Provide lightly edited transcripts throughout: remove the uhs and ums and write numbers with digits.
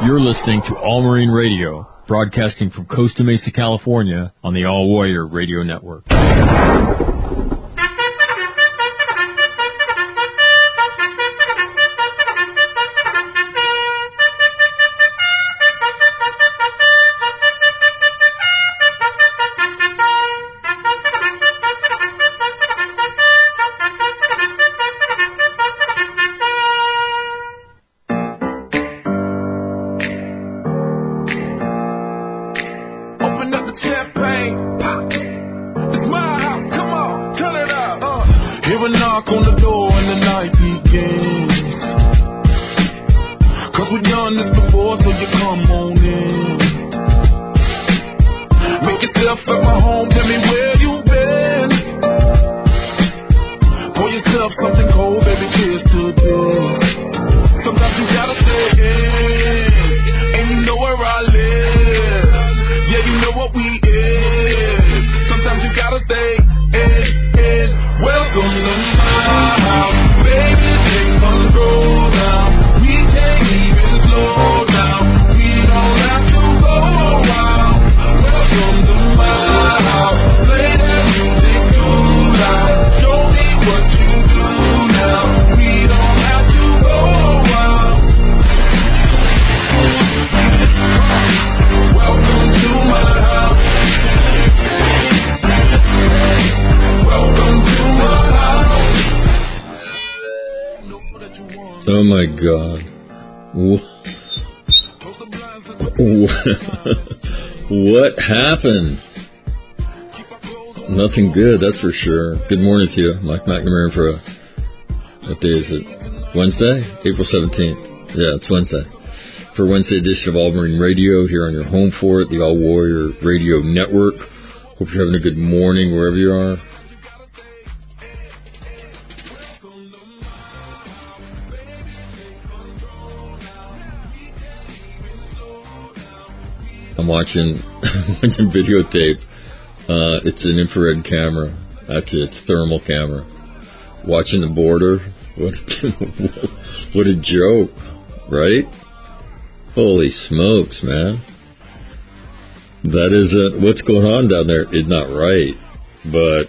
You're listening to All Marine Radio, broadcasting from Costa Mesa, California, on the All Warrior Radio Network. Oh my God. What happened? Nothing good, that's for sure. Good morning to you. Mike McNamara for what day is it? Wednesday? April 17th. Yeah, it's Wednesday. For Wednesday edition of All Marine Radio here on your home for it, the All Warrior Radio Network. Hope you're having a good morning wherever you are. I'm watching videotape. It's an infrared camera. Actually, it's a thermal camera. Watching the border. What a joke, right? Holy smokes, man. That isn't... What's going on down there is not right. But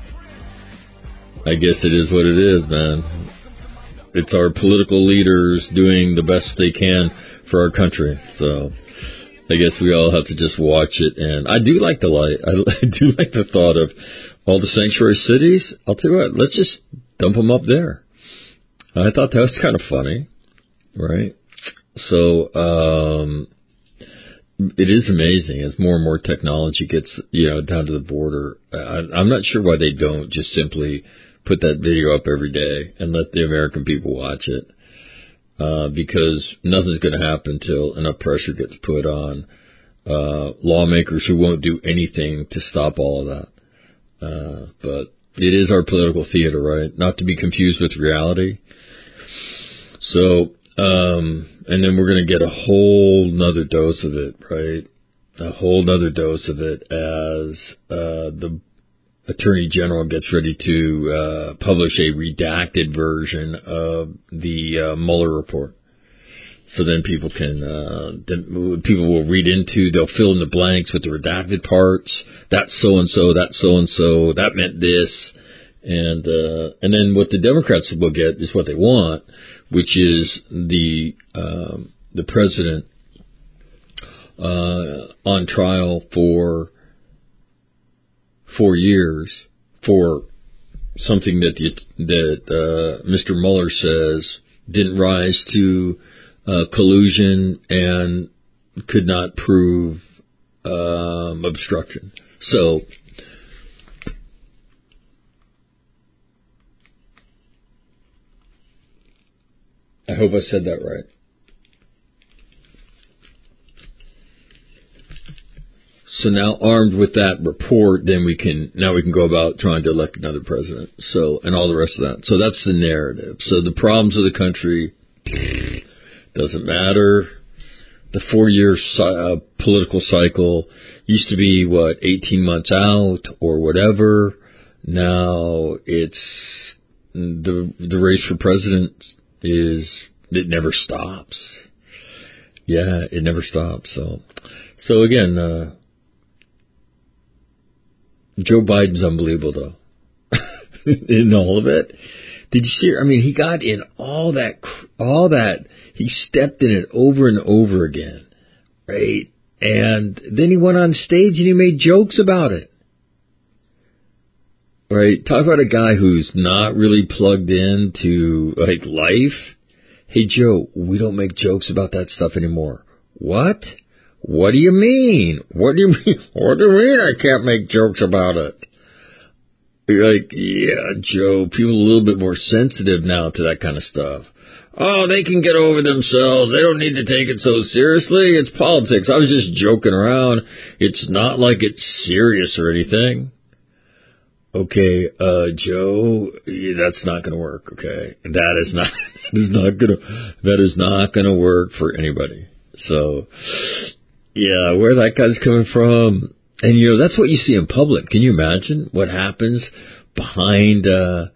I guess it is what it is, man. It's our political leaders doing the best they can for our country. So I guess we all have to just watch it. And I do like the light. I do like the thought of all the sanctuary cities. I'll tell you what, let's just dump them up there. I thought that was kind of funny, right? So it is amazing as more and more technology gets, down to the border. I'm not sure why they don't just simply put that video up every day and let the American people watch it. Because nothing's going to happen until enough pressure gets put on lawmakers who won't do anything to stop all of that. But it is our political theater, right? Not to be confused with reality. So, and then we're going to get a whole nother dose of it, right? A whole nother dose of it as the Attorney General gets ready to publish a redacted version of the Mueller report. So then people will read into, they'll fill in the blanks with the redacted parts. That's so-and-so, that's so-and-so, that meant this. And then what the Democrats will get is what they want, which is the president on trial for 4 years for something that Mr. Mueller says didn't rise to collusion and could not prove obstruction. So I hope I said that right. So now, armed with that report, then we can go about trying to elect another president. So, and all the rest of that. So that's the narrative. So the problems of the country doesn't matter. The 4-year political cycle used to be 18 months out or whatever. Now it's the race for president it never stops. Yeah, it never stops. So again, Joe Biden's unbelievable, though. In all of it. Did you see? I mean, he got in all that. He stepped in it over and over again, right? And then he went on stage and he made jokes about it. Right? Talk about a guy who's not really plugged into, like, life. Hey, Joe, we don't make jokes about that stuff anymore. What? What do you mean? What do you mean? What do you mean I can't make jokes about it? You're like, yeah, Joe, people are a little bit more sensitive now to that kind of stuff. Oh, they can get over themselves. They don't need to take it so seriously. It's politics. I was just joking around. It's not like it's serious or anything. Okay, Joe, that's not going to work, okay? That is not going to work for anybody. So, yeah, where that guy's coming from. And, you know, that's what you see in public. Can you imagine what happens behind the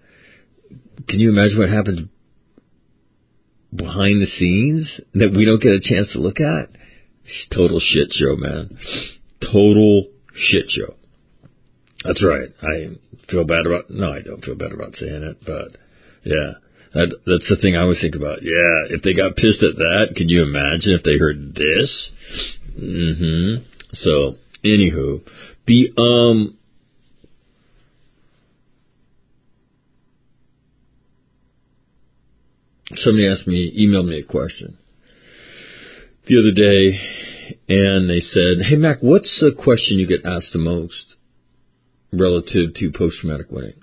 scenes that we don't get a chance to look at? It's total shit show, man. Total shit show. That's right. I don't feel bad about saying it, but yeah, that's the thing I always think about. Yeah, if they got pissed at that, can you imagine if they heard this? So, anywho, somebody emailed me a question the other day, and they said, "Hey Mac, what's the question you get asked the most relative to post-traumatic winning?"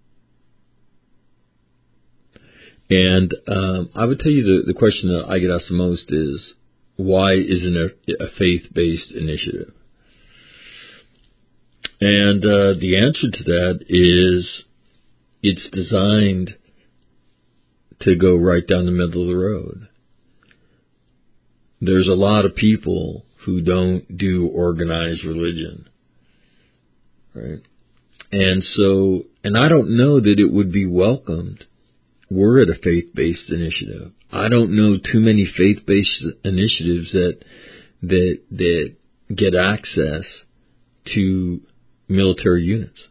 And I would tell you the question that I get asked the most is, why isn't it a faith-based initiative? And the answer to that is, it's designed to go right down the middle of the road. There's a lot of people who don't do organized religion, right? And I don't know that it would be welcomed were it a faith-based initiative. I don't know too many faith-based initiatives that get access to military units.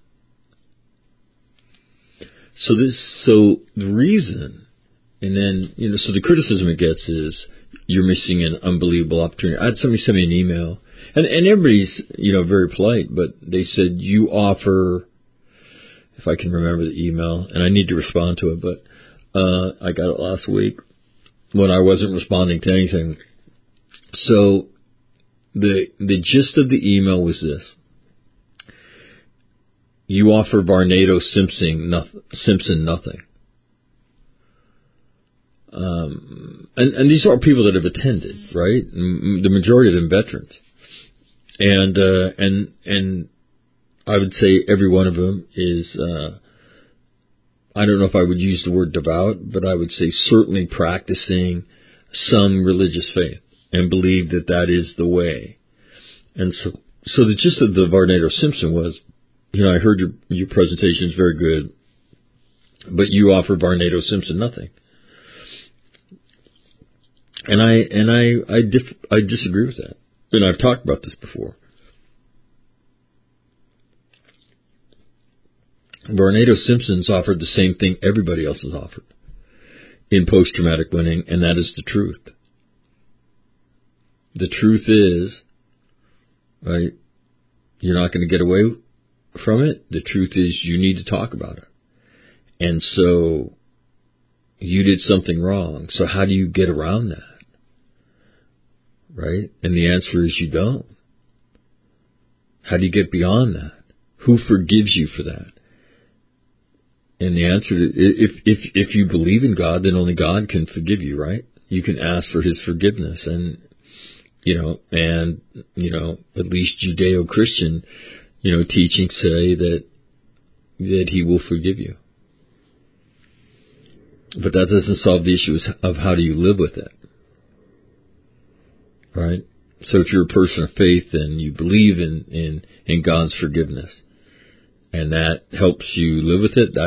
So the reason, and then, you know, so the criticism it gets is, you're missing an unbelievable opportunity. I had somebody send me an email, and everybody's, you know, very polite, but they said, you offer, if I can remember the email, and I need to respond to it, but I got it last week when I wasn't responding to anything. So the gist of the email was this: you offer Varnado Simpson nothing. And these are people that have attended, right? The majority of them veterans. And I would say every one of them is, I don't know if I would use the word devout, but I would say certainly practicing some religious faith and believe that is the way. And so the gist of the Varnado Simpson was, you know, I heard your presentation is very good, but you offer Varnado Simpson nothing. And I disagree with that. And I've talked about this before. Varnado Simpson's offered the same thing everybody else has offered in post-traumatic winning, and that is the truth. The truth is, right, you're not going to get away from it. The truth is, you need to talk about it. And so you did something wrong. So how do you get around that? Right? And the answer is, you don't. How do you get beyond that? Who forgives you for that? And the answer is, if you believe in God, then only God can forgive you, right? You can ask for His forgiveness, and at least Judeo-Christian, teachings say that He will forgive you. But that doesn't solve the issue of how do you live with it, right? So if you're a person of faith and you believe in God's forgiveness, and that helps you live with it,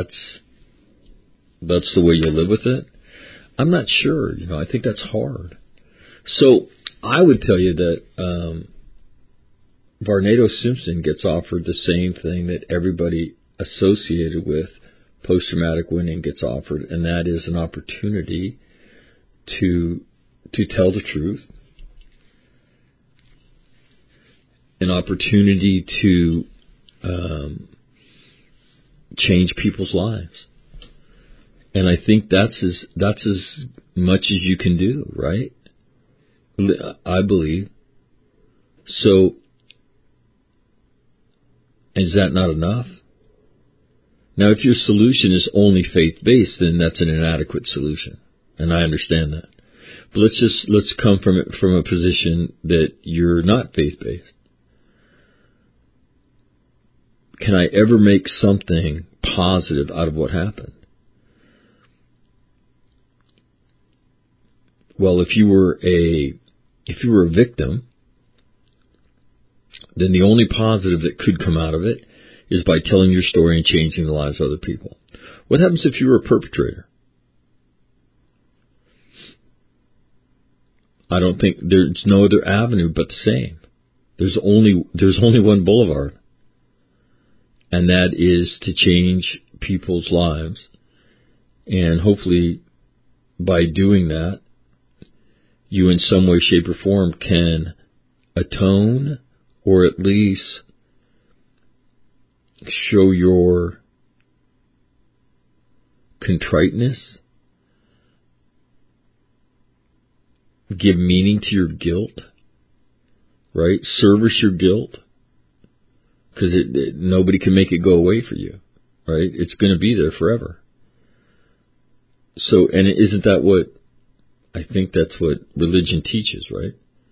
that's the way you live with it. I'm not sure. I think that's hard. So I would tell you that Varnado Simpson gets offered the same thing that everybody associated with post-traumatic winning gets offered, and that is an opportunity to tell the truth, an opportunity to change people's lives. And I think that's as much as you can do, right? I believe. So, is that not enough? Now, if your solution is only faith-based, then that's an inadequate solution, and I understand that. But let's come from it from a position that you're not faith-based. Can I ever make something positive out of what happened? Well, if you were a victim, then the only positive that could come out of it is by telling your story and changing the lives of other people. What happens if you were a perpetrator? I don't think there's no other avenue but the same. There's only one boulevard, and that is to change people's lives, and hopefully by doing that, you in some way, shape, or form can atone or at least show your contriteness, give meaning to your guilt, right? Service your guilt, because nobody can make it go away for you, right? It's going to be there forever. So, and isn't that what, I think that's what religion teaches, right?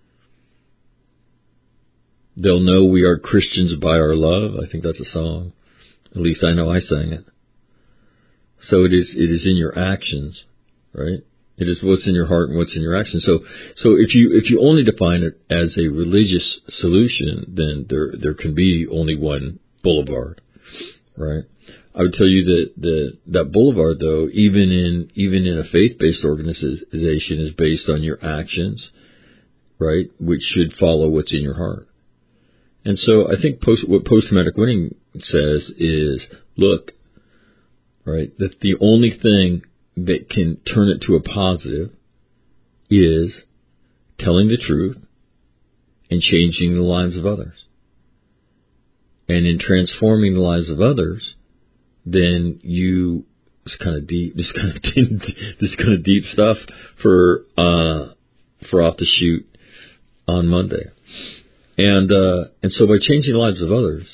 They'll know we are Christians by our love. I think that's a song. At least I know I sang it. So it is in your actions, right? It is what's in your heart and what's in your actions. So if you only define it as a religious solution, then there can be only one boulevard, right? I would tell you that boulevard, though, even in a faith-based organization, is based on your actions, right? Which should follow what's in your heart. And so I think what post-traumatic winning says is, look, right, that the only thing that can turn it to a positive is telling the truth and changing the lives of others. And in transforming the lives of others, then this kind of deep stuff for off the shoot on Monday. And so by changing the lives of others,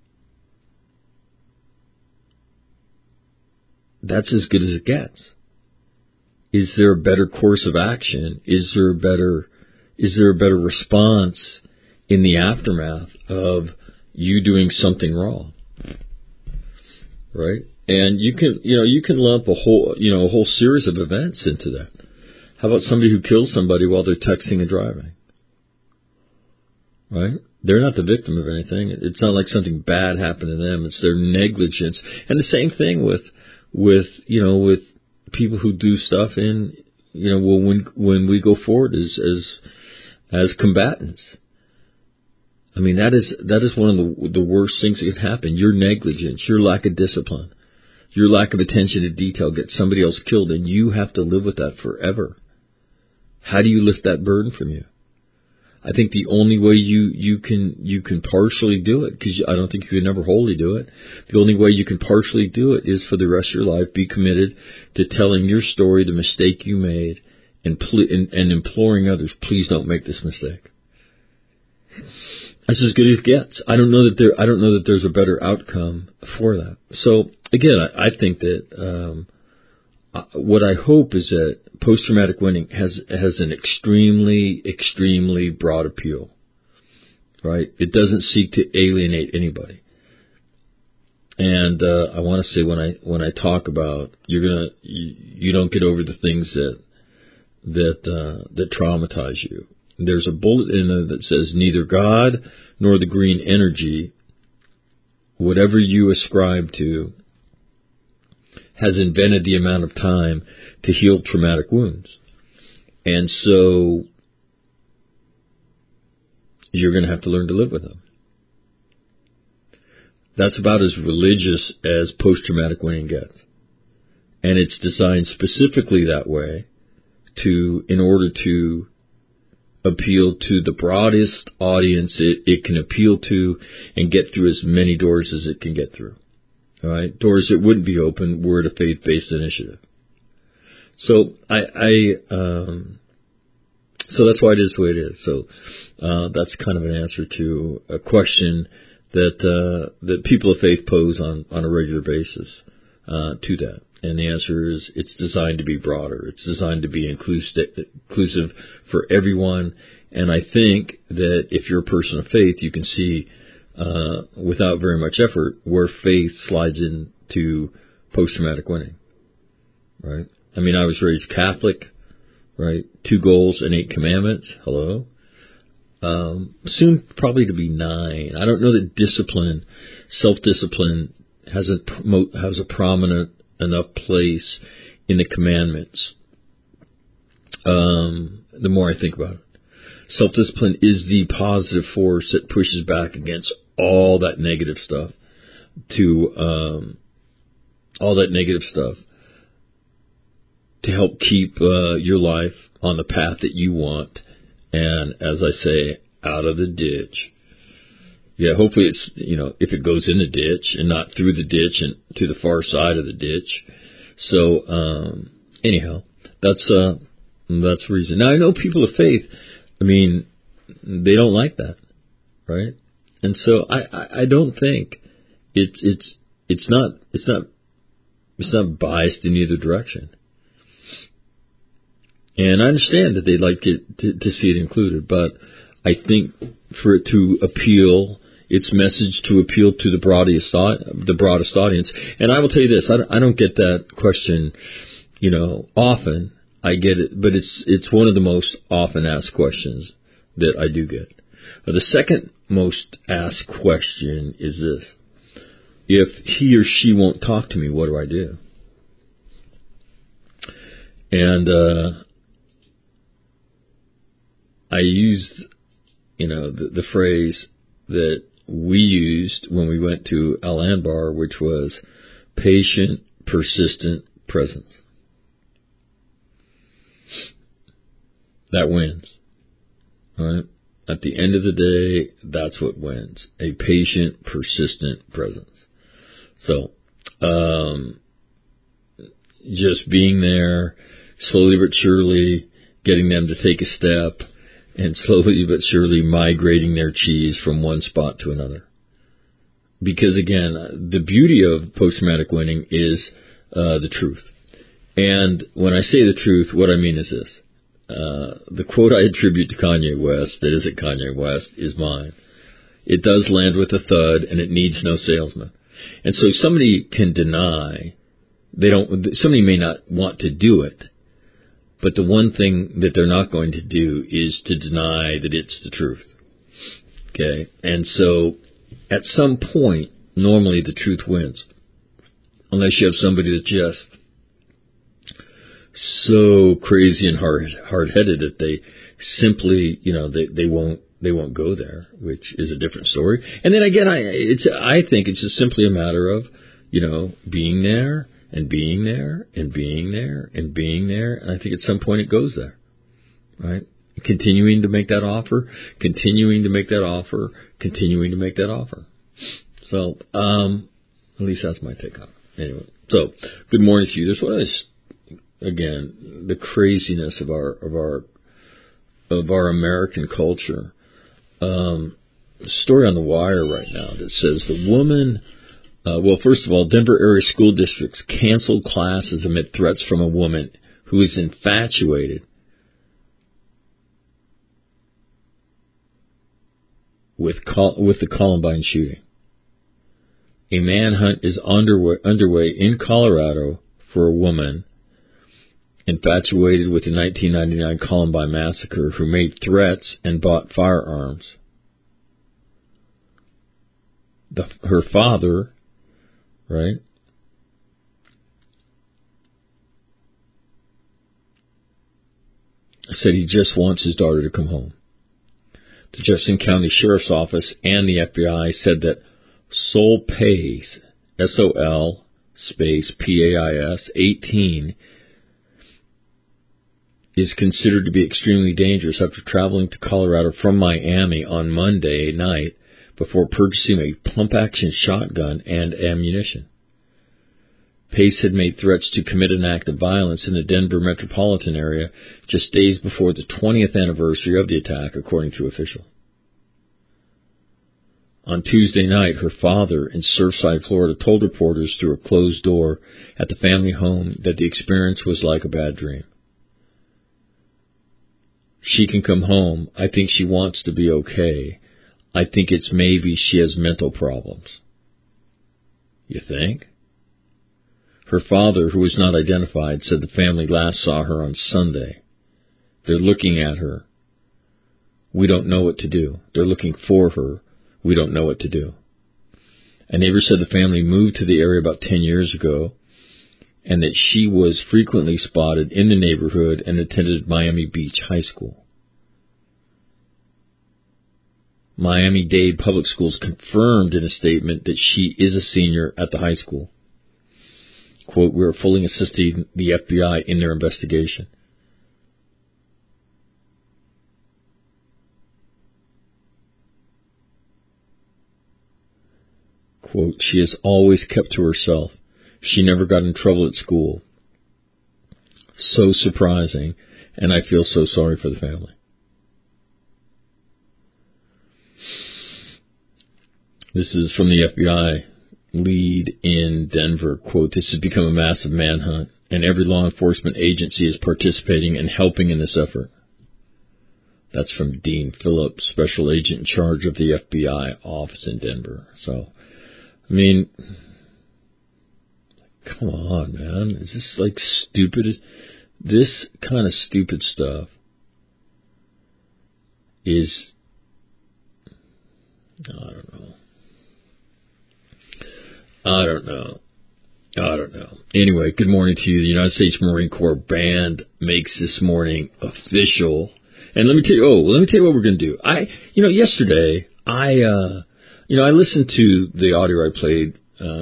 that's as good as it gets. Is there a better course of action? Is there a better response in the aftermath of you doing something wrong? Right? And you can lump a whole series of events into that. How about somebody who kills somebody while they're texting and driving? Right? They're not the victim of anything. It's not like something bad happened to them. It's their negligence. And the same thing with people who do stuff in, when we go forward as combatants. I mean, that is one of the worst things that can happen. Your negligence, your lack of discipline, your lack of attention to detail gets somebody else killed, and you have to live with that forever. How do you lift that burden from you? I think the only way you can partially do it, because I don't think you can ever wholly do it, the only way you can partially do it is for the rest of your life, be committed to telling your story, the mistake you made, and imploring others, please don't make this mistake. That's as good as it gets. I don't know that there's a better outcome for that. So again, I think that what I hope is that post-traumatic winning has an extremely, extremely broad appeal, right? It doesn't seek to alienate anybody. And I want to say when I talk about you don't get over the things that traumatize you. There's a bullet in there that says neither God nor the green energy, whatever you ascribe to, has invented the amount of time to heal traumatic wounds. And so you're going to have to learn to live with them. That's about as religious as post-traumatic winning gets. And it's designed specifically that way in order to appeal to the broadest audience it can appeal to and get through as many doors as it can get through. All right? Doors that wouldn't be open were it a faith-based initiative. So so that's why it is the way it is. So that's kind of an answer to a question that people of faith pose on a regular basis to that. And the answer is it's designed to be broader. It's designed to be inclusive for everyone. And I think that if you're a person of faith, you can see without very much effort where faith slides into post-traumatic winning. Right? I mean, I was raised Catholic, right? 2 goals and 8 commandments. Hello. Soon probably to be 9. I don't know that discipline, self-discipline, has a prominent enough place in the commandments. The more I think about it, self-discipline is the positive force that pushes back against all that negative stuff. To help keep your life on the path that you want, and as I say, out of the ditch. Yeah, hopefully it's, if it goes in the ditch and not through the ditch and to the far side of the ditch. So, anyhow, that's the reason. Now, I know people of faith, I mean, they don't like that, right? And so I don't think it's not biased in either direction. And I understand that they'd like to see it included, but I think for it to appeal, its message to appeal to the broadest audience. And I will tell you this, I don't get that question, often. I get it, but it's one of the most often asked questions that I do get. The second most asked question is this: if he or she won't talk to me, what do I do? And I used, the phrase that we used when we went to Al-Anbar, which was patient, persistent presence. That wins. All right? At the end of the day, that's what wins. A patient, persistent presence. So, just being there, slowly but surely getting them to take a step, and slowly but surely migrating their cheese from one spot to another. Because again, the beauty of post-traumatic winning is the truth. And when I say the truth, what I mean is this. The quote I attribute to Kanye West, that isn't Kanye West, is mine. It does land with a thud, and it needs no salesman. And so somebody can deny, somebody may not want to do it, but the one thing that they're not going to do is to deny that it's the truth. Okay? And so, at some point, normally the truth wins. Unless you have somebody that's just so crazy and hard-headed that they simply, they won't go there, which is a different story. And then again, I think it's just simply a matter of, being there, and being there, and being there, and being there. And I think at some point it goes there, right? Continuing to make that offer, continuing to make that offer, continuing to make that offer. So, at least that's my take on it. Anyway, so good morning to you. This one is, again, the craziness of our American culture. Story on the wire right now that says the woman. First of all, Denver area school districts canceled classes amid threats from a woman who is infatuated with the Columbine shooting. A manhunt is underway in Colorado for a woman infatuated with the 1999 Columbine massacre who made threats and bought firearms. Her father, right, said he just wants his daughter to come home. The Jefferson County Sheriff's Office and the FBI said that Sol Pais, S-O-L space P-A-I-S 18, is considered to be extremely dangerous after traveling to Colorado from Miami on Monday night before purchasing a pump-action shotgun and ammunition. Pais had made threats to commit an act of violence in the Denver metropolitan area just days before the 20th anniversary of the attack, according to officials. On Tuesday night, her father in Surfside, Florida, told reporters through a closed door at the family home that the experience was like a bad dream. She can come home. I think she wants to be okay. I think it's maybe she has mental problems. You think? Her father, who was not identified, said the family last saw her on Sunday. They're looking at her. We don't know what to do. They're looking for her. We don't know what to do. A neighbor said the family moved to the area about 10 years ago and that she was frequently spotted in the neighborhood and attended Miami Beach High School. Miami-Dade Public Schools confirmed in a statement that she is a senior at the high school. Quote, we are fully assisting the FBI in their investigation. Quote, she has always kept to herself. She never got in trouble at school. So surprising, and I feel so sorry for the family. This is from the FBI lead in Denver. Quote, this has become a massive manhunt, and every law enforcement agency is participating and helping in this effort. That's from Dean Phillips, special agent in charge of the FBI office in Denver. So, I mean, come on, man. Is this like stupid? This kind of stupid stuff is, I don't know. Anyway, good morning to you. The United States Marine Corps Band makes this morning official. And let me tell you what we're going to do. Yesterday, I listened to the audio I played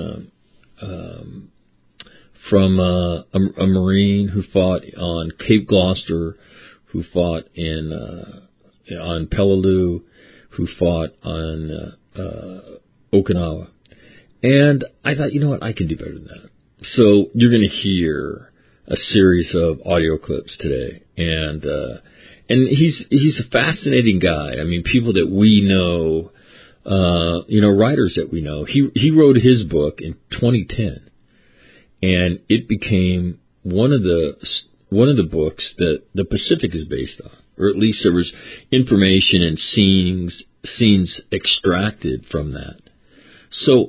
from a Marine who fought on Cape Gloucester, who fought on Peleliu, who fought on Okinawa. And I thought, you know what, I can do better than that. So you're going to hear a series of audio clips today. And he's a fascinating guy. I mean, people that we know, writers that we know. He wrote his book in 2010, and it became one of the books that the Pacific is based on, or at least there was information and scenes extracted from that. So,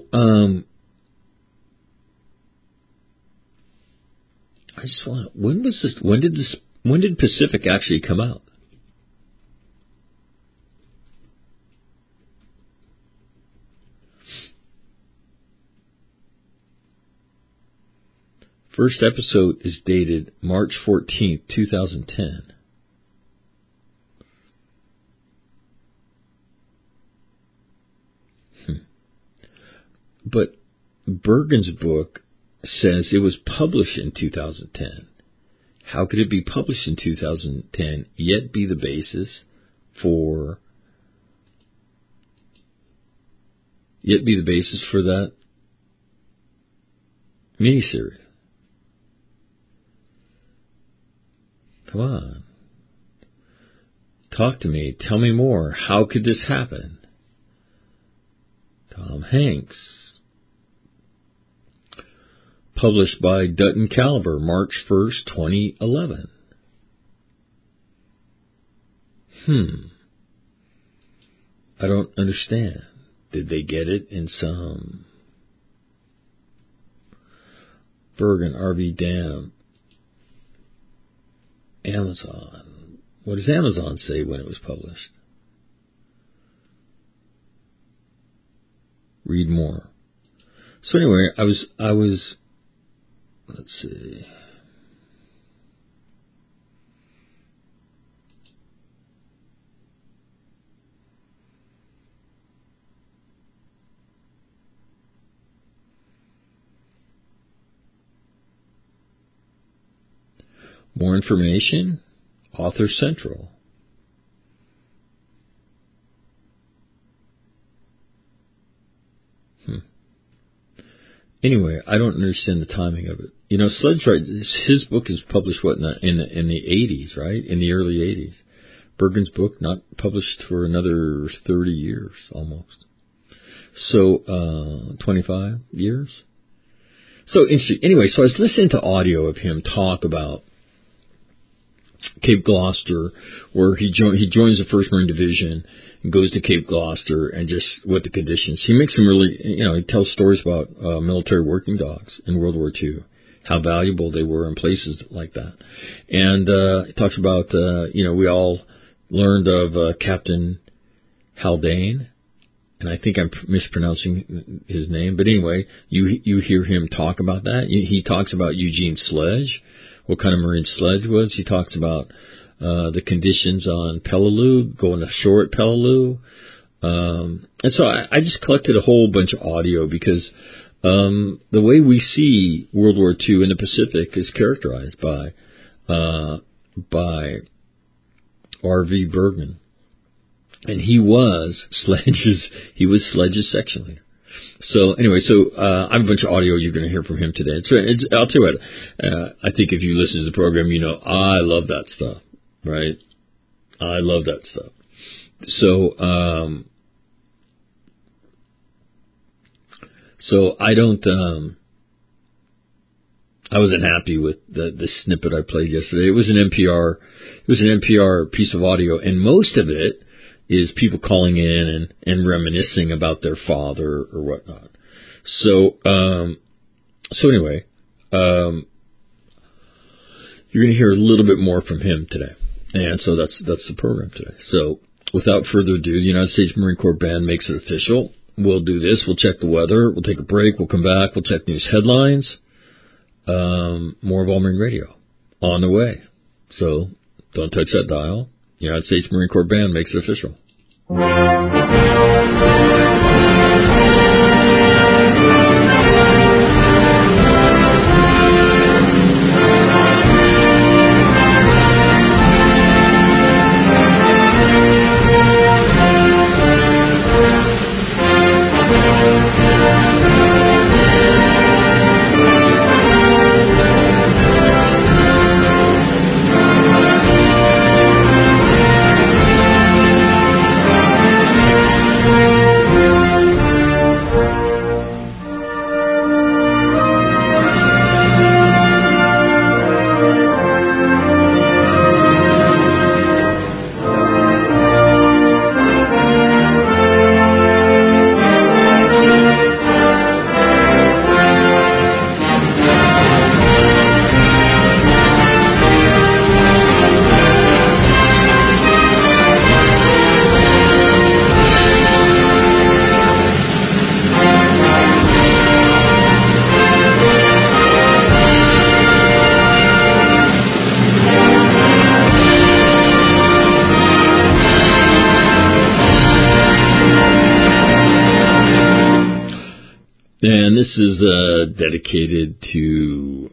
I just want. When did Pacific actually come out? First episode is dated March 14th, 2010. But Bergen's book says it was published in 2010. How could it be published in 2010 yet be the basis for that miniseries? Come on. Talk to me. Tell me more. How could this happen? Tom Hanks. Published by Dutton Caliber, March 1st, 2011. I don't understand. Did they get it in some Bergen, RV Dam, Amazon? What does Amazon say when it was published? Read more. So anyway, I was let's see. More information, Author Central. Anyway, I don't understand the timing of it. You know, Sledge Wright, his book is published, in the 80s, right? In the early 80s. Bergen's book not published for another 30 years, almost. So, 25 years? So, interesting. Anyway, so I was listening to audio of him talk about Cape Gloucester, where he joins the 1st Marine Division and goes to Cape Gloucester, and just what the conditions. He makes some really, he tells stories about military working dogs in World War II, how valuable they were in places like that. And he talks about, we all learned of Captain Haldane, and I think I'm mispronouncing his name, but anyway, you hear him talk about that. He talks about Eugene Sledge, what kind of Marine Sledge was. He talks about the conditions on Peleliu, going ashore at Peleliu. And so I just collected a whole bunch of audio because the way we see World War II in the Pacific is characterized by R.V. Bergen. And he was Sledge's section leader. So anyway, I have a bunch of audio you're going to hear from him today. I'll tell you what, I think if you listen to the program, you know I love that stuff, right? I love that stuff. So I don't, I wasn't happy with the snippet I played yesterday. It was an NPR piece of audio, and most of it is people calling in and reminiscing about their father or whatnot. So anyway, you're going to hear a little bit more from him today. And so that's the program today. So without further ado, the United States Marine Corps Band makes it official. We'll do this. We'll check the weather. We'll take a break. We'll come back. We'll check news headlines. More of All Marine Radio on the way. So don't touch that dial. United States Marine Corps Band makes it official. And this is dedicated to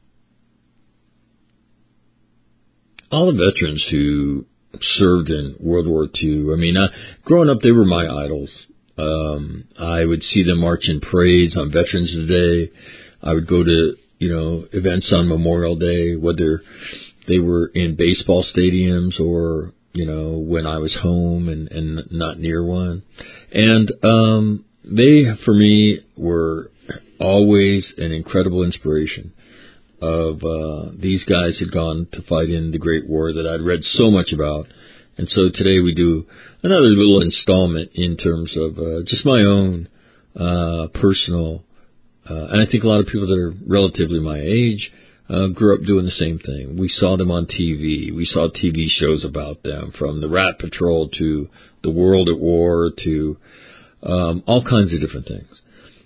all the veterans who served in World War II. I mean, growing up, they were my idols. I would see them march in parades on Veterans Day. I would go to, events on Memorial Day, whether they were in baseball stadiums or, when I was home and not near one. And they, for me, were always an incredible inspiration of these guys had gone to fight in the Great War that I'd read so much about. And so today we do another little installment in terms of just my own personal, and I think a lot of people that are relatively my age grew up doing the same thing. We saw them on TV. We saw TV shows about them, from the Rat Patrol to the World at War to all kinds of different things.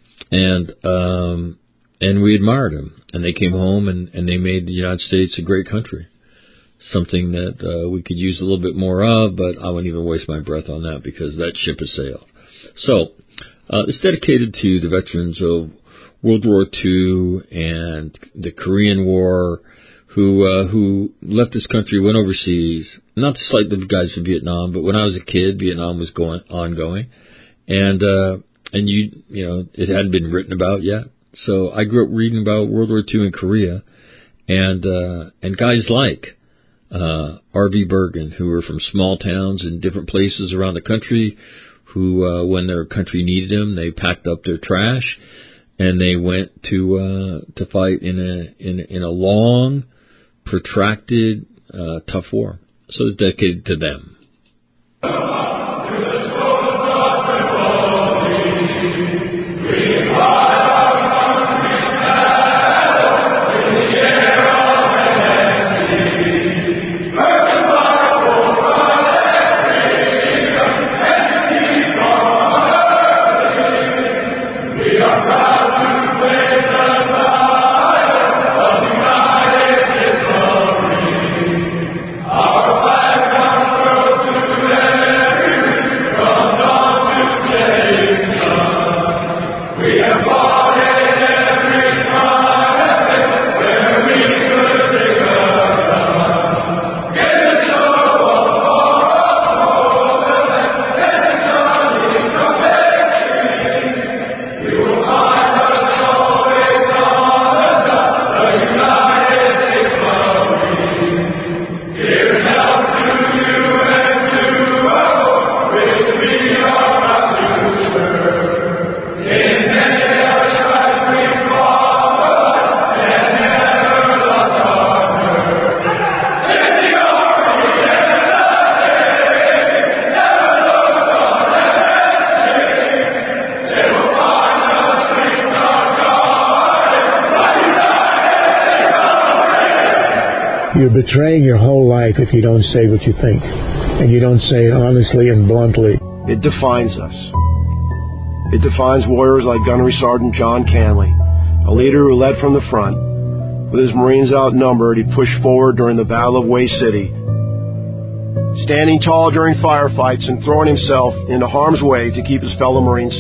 And we admired them. And they came home and they made the United States a great country. Something that we could use a little bit more of, but I wouldn't even waste my breath on that because that ship has sailed. So it's dedicated to the veterans of World War II and the Korean War who left this country, went overseas. Not to slight the guys from Vietnam, but when I was a kid, Vietnam was ongoing, and you know, it hadn't been written about yet. So I grew up reading about World War II in Korea, and guys like R.V. Bergen, who were from small towns in different places around the country, who when their country needed them, they packed up their trash and they went to fight in a long, protracted, tough war. So it's dedicated to them. You're betraying your whole life if you don't say what you think, and you don't say it honestly and bluntly. It defines us. It defines warriors like Gunnery Sergeant John Canley, a leader who led from the front. With his Marines outnumbered, he pushed forward during the Battle of Way City, standing tall during firefights and throwing himself into harm's way to keep his fellow Marines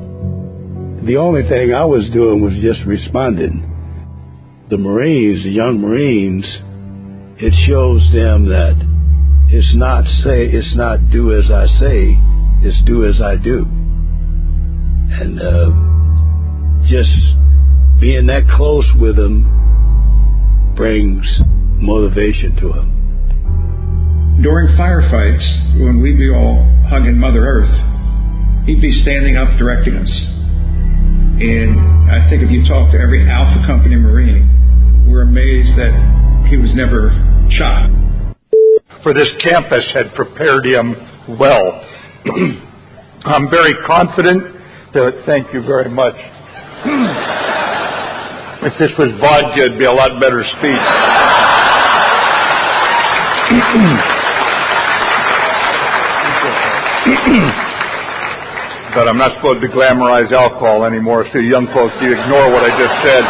safe. The only thing I was doing was just responding. The Marines, the young Marines, it shows them that it's not do as I say, it's do as I do. And just being that close with them brings motivation to them. During firefights, when we'd be all hugging Mother Earth, he'd be standing up directing us. And I think if you talk to every Alpha Company Marine, we're amazed that he was never shot. For this campus had prepared him well. I'm very confident that, thank you very much. If this was vodka, it'd be a lot better speech. But I'm not supposed to glamorize alcohol anymore, so young folks, you ignore what I just said.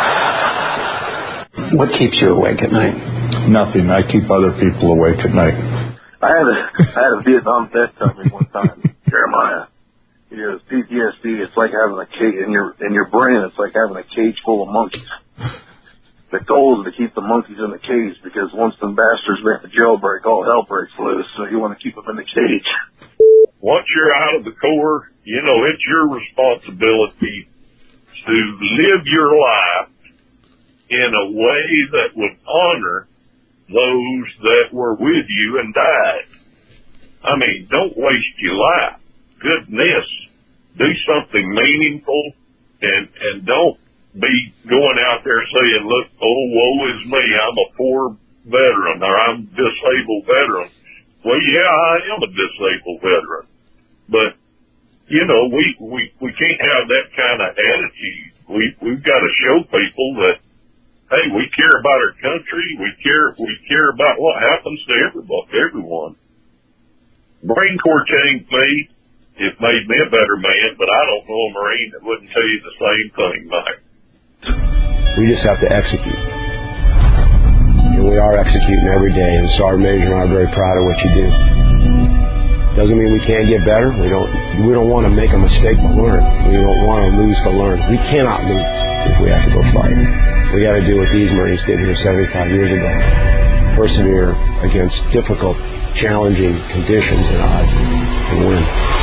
What keeps you awake at night? Nothing. I keep other people awake at night. I had a Vietnam vet tell me one time, Jeremiah, he goes, PTSD, it's like having a cage in your brain, it's like having a cage full of monkeys. The goal is to keep the monkeys in the cage, because once the bastards make the jailbreak, all hell breaks loose, so you want to keep them in the cage. Once you're out of the Corps, you know, it's your responsibility to live your life in a way that would honor those that were with you and died. I mean, don't waste your life. Goodness, do something meaningful, and don't be going out there saying, look, oh, woe is me, I'm a poor veteran, or I'm a disabled veteran. Well, yeah, I am a disabled veteran, but, you know, we can't have that kind of attitude. We've got to show people that, hey, we care about our country, we care about what happens to everyone. Marine Corps changed me. It made me a better man, but I don't know a Marine that wouldn't tell you the same thing, Mike. We just have to execute. And we are executing every day, and Sergeant Major and I are very proud of what you do. Doesn't mean we can't get better. We don't want to make a mistake but learn. We don't want to lose but learn. We cannot lose if we have to go fight. We got to do what these Marines did here 75 years ago. Persevere against difficult, challenging conditions and odds and win.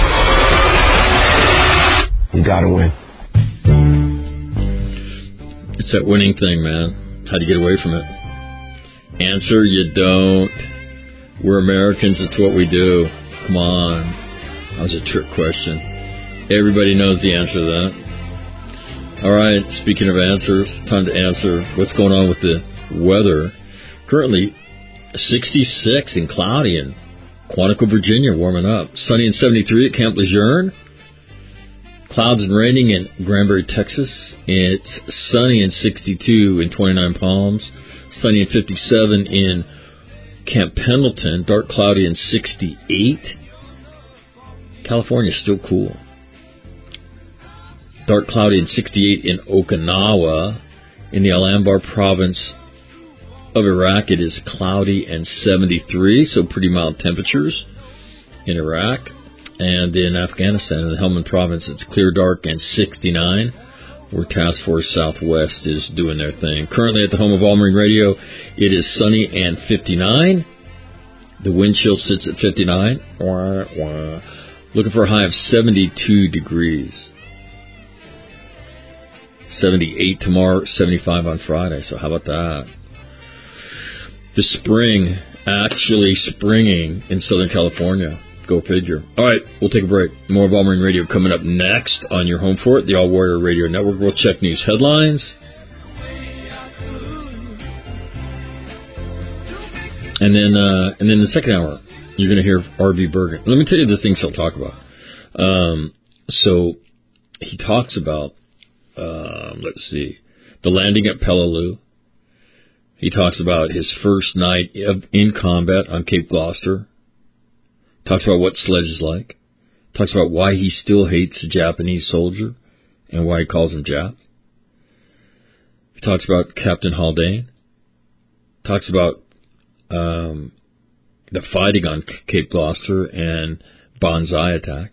You got to win. It's that winning thing, man. How do you get away from it? Answer, you don't. We're Americans. It's what we do. Come on. That was a trick question. Everybody knows the answer to that. All right, speaking of answers, time to answer what's going on with the weather. Currently, 66 and cloudy in Quantico, Virginia, warming up. Sunny and 73 at Camp Lejeune. Clouds and raining in Granbury, Texas. It's sunny and 62 in 29 Palms. Sunny and 57 in Camp Pendleton. Dark, cloudy and 68. California still cool. Dark, cloudy and 68 in Okinawa. In the Al-Anbar province of Iraq, it is cloudy and 73, so pretty mild temperatures in Iraq. And in Afghanistan, in the Helmand province, it's clear, dark, and 69, where Task Force Southwest is doing their thing. Currently at the home of All Marine Radio, it is sunny and 59. The wind chill sits at 59. Looking for a high of 72 degrees. 78 tomorrow, 75 on Friday. So how about that? The spring, actually springing in Southern California. Go figure. All right, we'll take a break. More of All Marine Radio coming up next on your home for it, the All Warrior Radio Network. We'll check news headlines. And then in the second hour, you're going to hear R.V. Bergen. Let me tell you the things he'll talk about. So he talks about, let's see, the landing at Peleliu. He talks about his first night in combat on Cape Gloucester. Talks about what Sledge is like. Talks about why he still hates the Japanese soldier and why he calls them Japs. He talks about Captain Haldane. Talks about the fighting on Cape Gloucester and Banzai attack.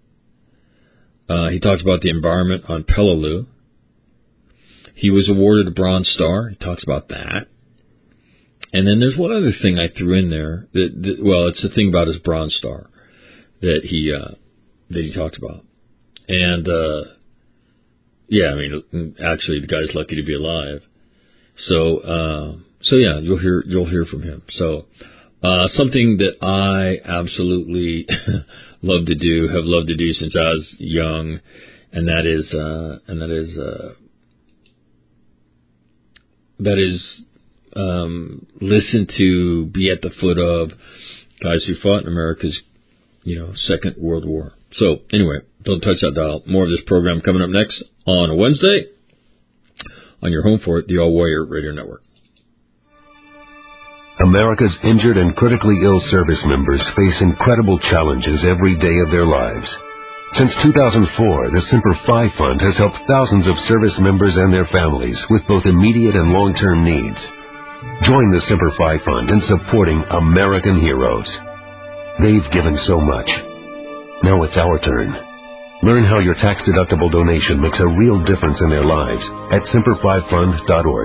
He talks about the environment on Peleliu. He was awarded a Bronze Star. He talks about that. And then there's one other thing I threw in there. Well, it's the thing about his Bronze Star that he talked about. And yeah, I mean, actually, the guy's lucky to be alive. So yeah, you'll hear from him. So something that I absolutely have loved to do since I was young, and that is listen to, be at the foot of guys who fought in America's, Second World War. So anyway, don't touch that dial. More of this program coming up next on a Wednesday on your home for it, the All Warrior Radio Network. America's injured and critically ill service members face incredible challenges every day of their lives. Since 2004, the Semper Fi Fund has helped thousands of service members and their families with both immediate and long-term needs. Join the Semper Fi Fund in supporting American heroes. They've given so much. Now it's our turn. Learn how your tax-deductible donation makes a real difference in their lives at SemperFiFund.org.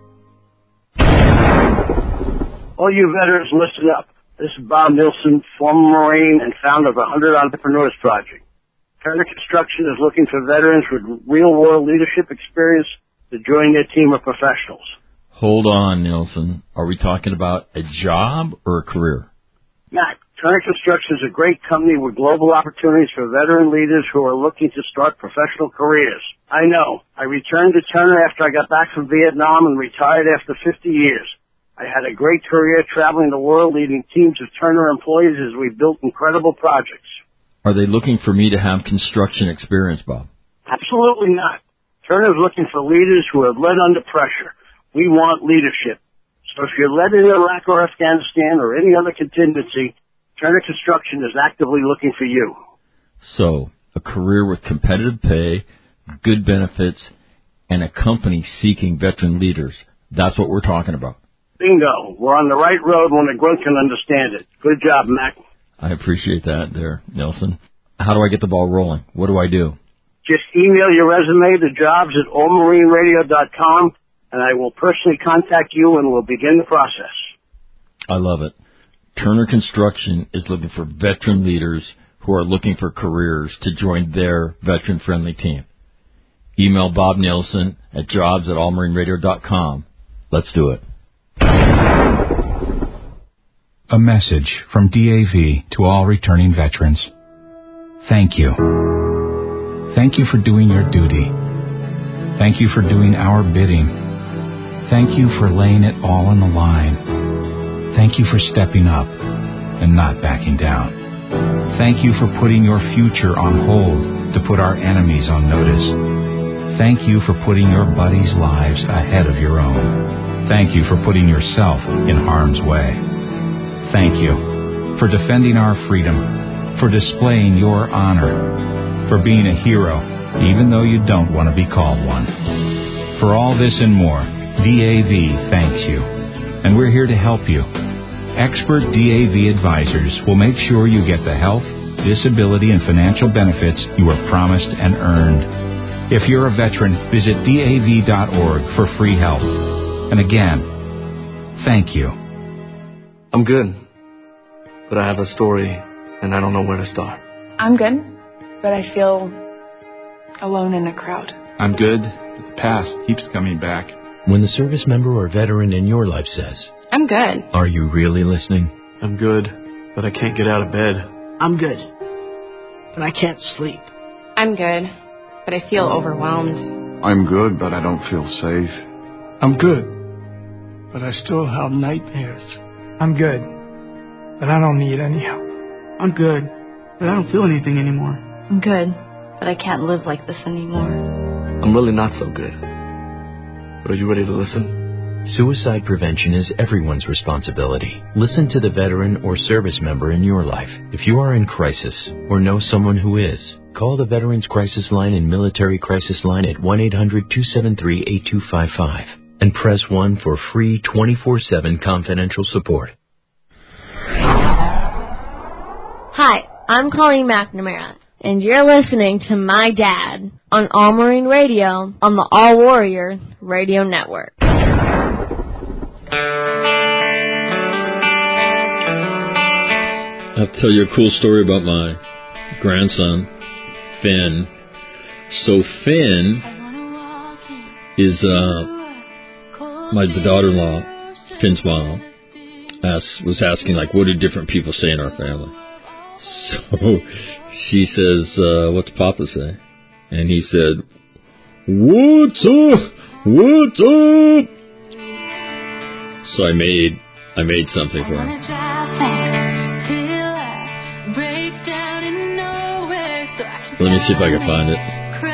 All you veterans, listen up. This is Bob Nilsson, former Marine and founder of the 100 Entrepreneurs Project. Turner Construction is looking for veterans with real-world leadership experience to join their team of professionals. Hold on, Nilsson. Are we talking about a job or a career? Matt, Turner Construction is a great company with global opportunities for veteran leaders who are looking to start professional careers. I know. I returned to Turner after I got back from Vietnam and retired after 50 years. I had a great career traveling the world leading teams of Turner employees as we built incredible projects. Are they looking for me to have construction experience, Bob? Absolutely not. Turner is looking for leaders who have led under pressure. We want leadership. So if you're led in Iraq or Afghanistan or any other contingency, Turner Construction is actively looking for you. So, a career with competitive pay, good benefits, and a company seeking veteran leaders. That's what we're talking about. Bingo. We're on the right road when a grunt can understand it. Good job, Mac. I appreciate that there, Nelson. How do I get the ball rolling? What do I do? Just email your resume to jobs@allmarineradio.com and I will personally contact you and we'll begin the process. I love it. Turner Construction is looking for veteran leaders who are looking for careers to join their veteran-friendly team. Email Bob Nielsen at jobs@allmarineradio.com. Let's do it. A message from DAV to all returning veterans. Thank you. Thank you for doing your duty. Thank you for doing our bidding. Thank you for laying it all on the line. Thank you for stepping up and not backing down. Thank you for putting your future on hold to put our enemies on notice. Thank you for putting your buddies' lives ahead of your own. Thank you for putting yourself in harm's way. Thank you for defending our freedom, for displaying your honor, for being a hero, even though you don't want to be called one. For all this and more, DAV thanks you, and we're here to help you. Expert DAV advisors will make sure you get the health, disability, and financial benefits you were promised and earned. If you're a veteran, visit DAV.org for free help. And again, thank you. I'm good, but I have a story, and I don't know where to start. I'm good, but I feel alone in a crowd. I'm good, but the past keeps coming back. When the service member or veteran in your life says, I'm good. Are you really listening? I'm good, but I can't get out of bed. I'm good, but I can't sleep. I'm good, but I feel overwhelmed. I'm good, but I don't feel safe. I'm good, but I still have nightmares. I'm good, but I don't need any help. I'm good, but I don't feel anything anymore. I'm good, but I can't live like this anymore. I'm really not so good. But are you ready to listen? Suicide prevention is everyone's responsibility. Listen to the veteran or service member in your life. If you are in crisis or know someone who is, call the Veterans Crisis Line and Military Crisis Line at 1-800-273-8255 and press 1 for free 24/7 confidential support. Hi, I'm Colleen McNamara, and you're listening to My Dad on All Marine Radio on the All Warrior Radio Network. I'll tell you a cool story about my grandson, Finn. So Finn is my daughter-in-law, Finn's mom, was asking, like, what do different people say in our family? So she says, what's Papa say? And he said, what's up? What's up? So I made something for him. Let me see if I can find it.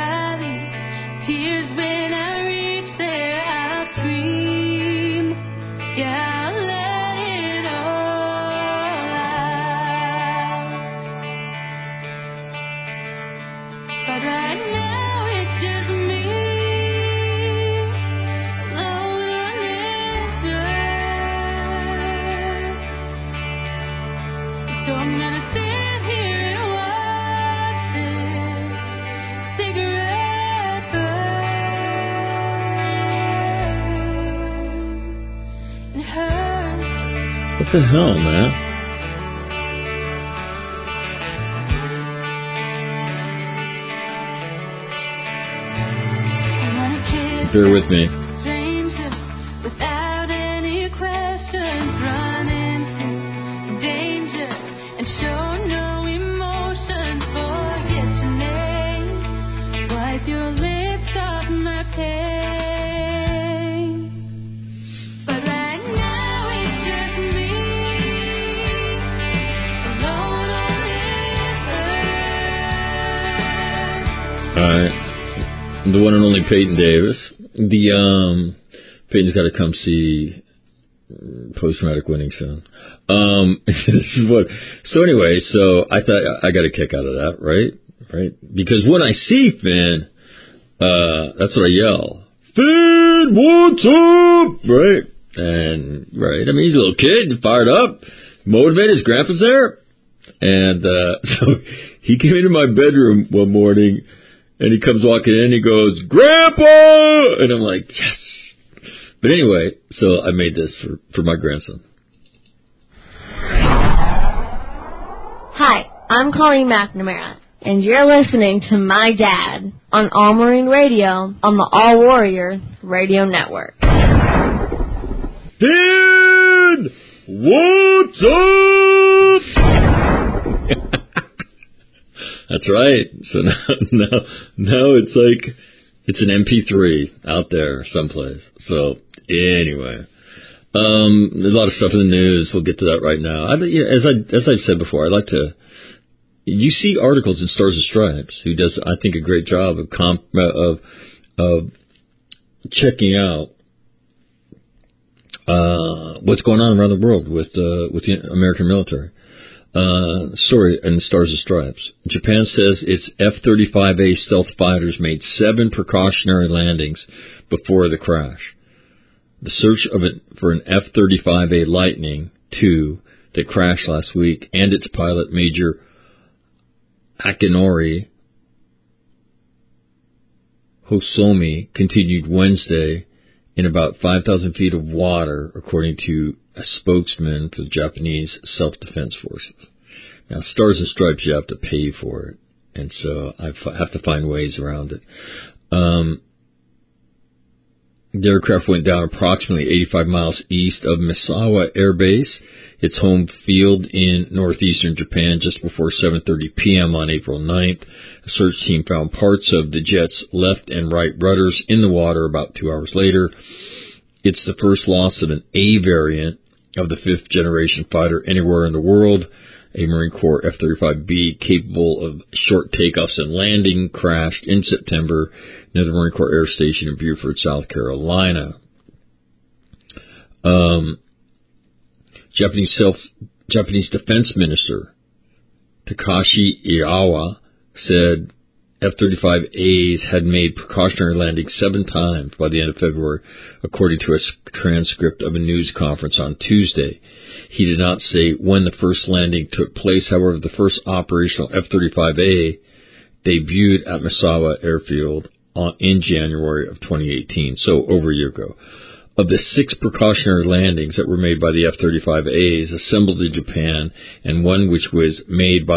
What the hell, man? Bear with me. The one and only Peyton Davis. Peyton's got to come see Post-Traumatic Winning soon. This is what. So anyway, so I thought I got a kick out of that, right? Because when I see Finn, that's what I yell. Finn, what's up? Right? And I mean, he's a little kid, fired up, motivated. His grandpa's there, and so he came into my bedroom one morning. And he comes walking in and he goes, Grandpa! And I'm like, yes. But anyway, so I made this for my grandson. Hi, I'm Colleen McNamara, and you're listening to My Dad on All Marine Radio on the All Warrior Radio Network. Dad, what's up? That's right. So now it's like it's an MP3 out there someplace. So anyway, there's a lot of stuff in the news. We'll get to that right now. As I've said before, I like to. You see articles in Stars and Stripes, who does, I think, a great job of checking out what's going on around the world with the American military. Story in Stars and Stripes. Japan says its F-35A stealth fighters made 7 precautionary landings before the crash. The search for an F-35A Lightning II that crashed last week and its pilot, Major Akinori Hosomi, continued Wednesday in about 5,000 feet of water, according to a spokesman for the Japanese Self-Defense Forces. Now, Stars and Stripes, you have to pay for it, and so I have to find ways around it. The aircraft went down approximately 85 miles east of Misawa Air Base, its home field in northeastern Japan, just before 7:30 p.m. on April 9th. A search team found parts of the jet's left and right rudders in the water about 2 hours later. It's the first loss of an A variant of the 5th generation fighter anywhere in the world. A Marine Corps F-35B capable of short takeoffs and landing crashed in September near the Marine Corps Air Station in Beaufort, South Carolina. Japanese Defense Minister Takashi Iiawa said F-35As had made precautionary landings 7 times by the end of February, according to a transcript of a news conference on Tuesday. He did not say when the first landing took place. However, the first operational F-35A debuted at Misawa Airfield in January of 2018, so over a year ago. Of the 6 precautionary landings that were made by the F-35As assembled in Japan, and one which was made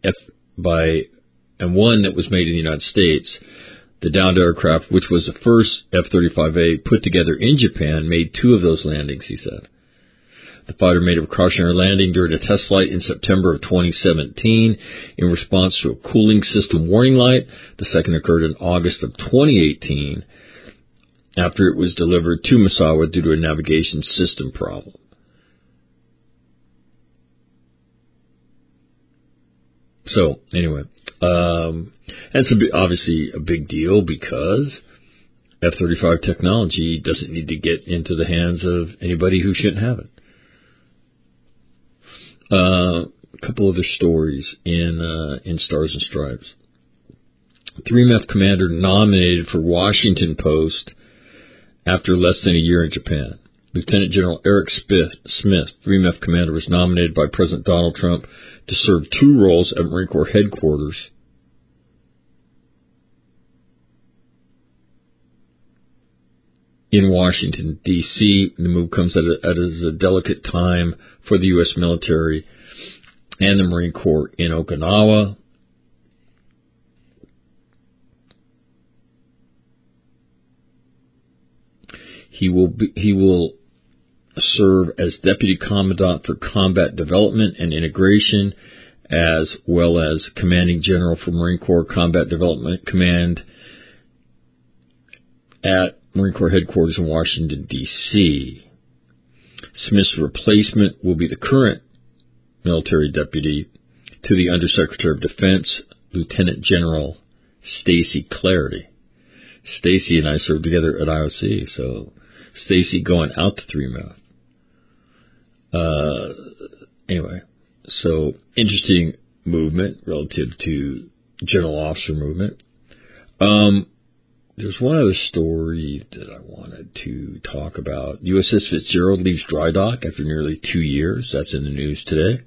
and one that was made in the United States, the downed aircraft, which was the first F-35A put together in Japan, made 2 of those landings, he said. The fighter made a precautionary landing during a test flight in September of 2017 in response to a cooling system warning light. The second occurred in August of 2018 after it was delivered to Misawa due to a navigation system problem. So, anyway, that's obviously a big deal because F-35 technology doesn't need to get into the hands of anybody who shouldn't have it. A couple other stories in Stars and Stripes. 3MEF commander nominated for Washington Post after less than a year in Japan. Lieutenant General Eric Smith, 3MEF commander, was nominated by President Donald Trump to serve 2 roles at Marine Corps headquarters. In Washington, D.C., the move comes at a delicate time for the U.S. military and the Marine Corps in Okinawa. He will serve as Deputy Commandant for Combat Development and Integration, as well as Commanding General for Marine Corps Combat Development Command at Marine Corps Headquarters in Washington, D.C. Smith's replacement will be the current military deputy to the Undersecretary of Defense, Lieutenant General Stacy Clarity. Stacy and I served together at IOC, so Stacy going out to 3MEF. Anyway, so interesting movement relative to general officer movement. There's one other story that I wanted to talk about. USS Fitzgerald leaves dry dock after nearly 2 years. That's in the news today.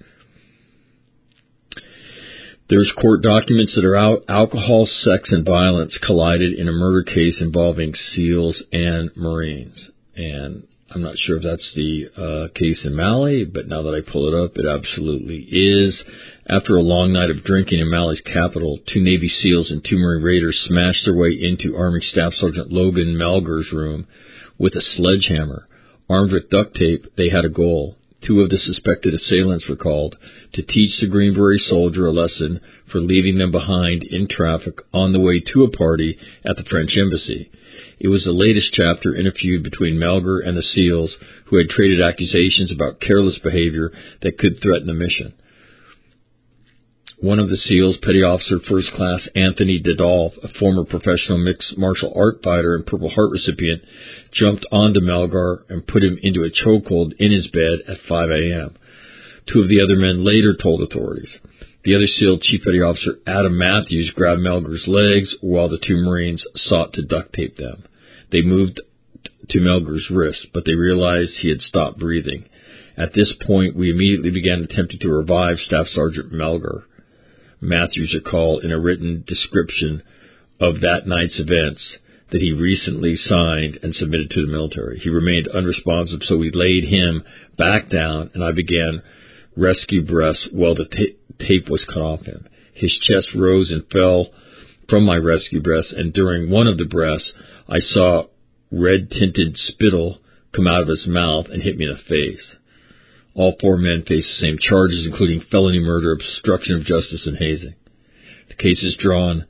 There's court documents that are out. Alcohol, sex, and violence collided in a murder case involving SEALs and Marines. And I'm not sure if that's the case in Mali, but now that I pull it up, it absolutely is. After a long night of drinking in Mali's capital, 2 Navy SEALs and 2 Marine Raiders smashed their way into Army Staff Sergeant Logan Melger's room with a sledgehammer. Armed with duct tape, they had a goal. 2 of the suspected assailants were called to teach the Green Beret soldier a lesson for leaving them behind in traffic on the way to a party at the French embassy. It was the latest chapter in a feud between Melger and the SEALs, who had traded accusations about careless behavior that could threaten the mission. One of the SEALs, Petty Officer First Class Anthony Dedolph, a former professional mixed martial art fighter and Purple Heart recipient, jumped onto Melgar and put him into a chokehold in his bed at 5 a.m. 2 of the other men later told authorities. The other SEAL, Chief Petty Officer Adam Matthews, grabbed Melgar's legs while the 2 Marines sought to duct tape them. They moved to Melgar's wrist, but they realized he had stopped breathing. At this point, we immediately began attempting to revive Staff Sergeant Melgar. Matthews recalled in a written description of that night's events that he recently signed and submitted to the military. He remained unresponsive, so we laid him back down, and I began rescue breaths while the tape was cut off him. His chest rose and fell from my rescue breaths, and during one of the breaths, I saw red-tinted spittle come out of his mouth and hit me in the face. All 4 men faced the same charges, including felony murder, obstruction of justice, and hazing. The case has drawn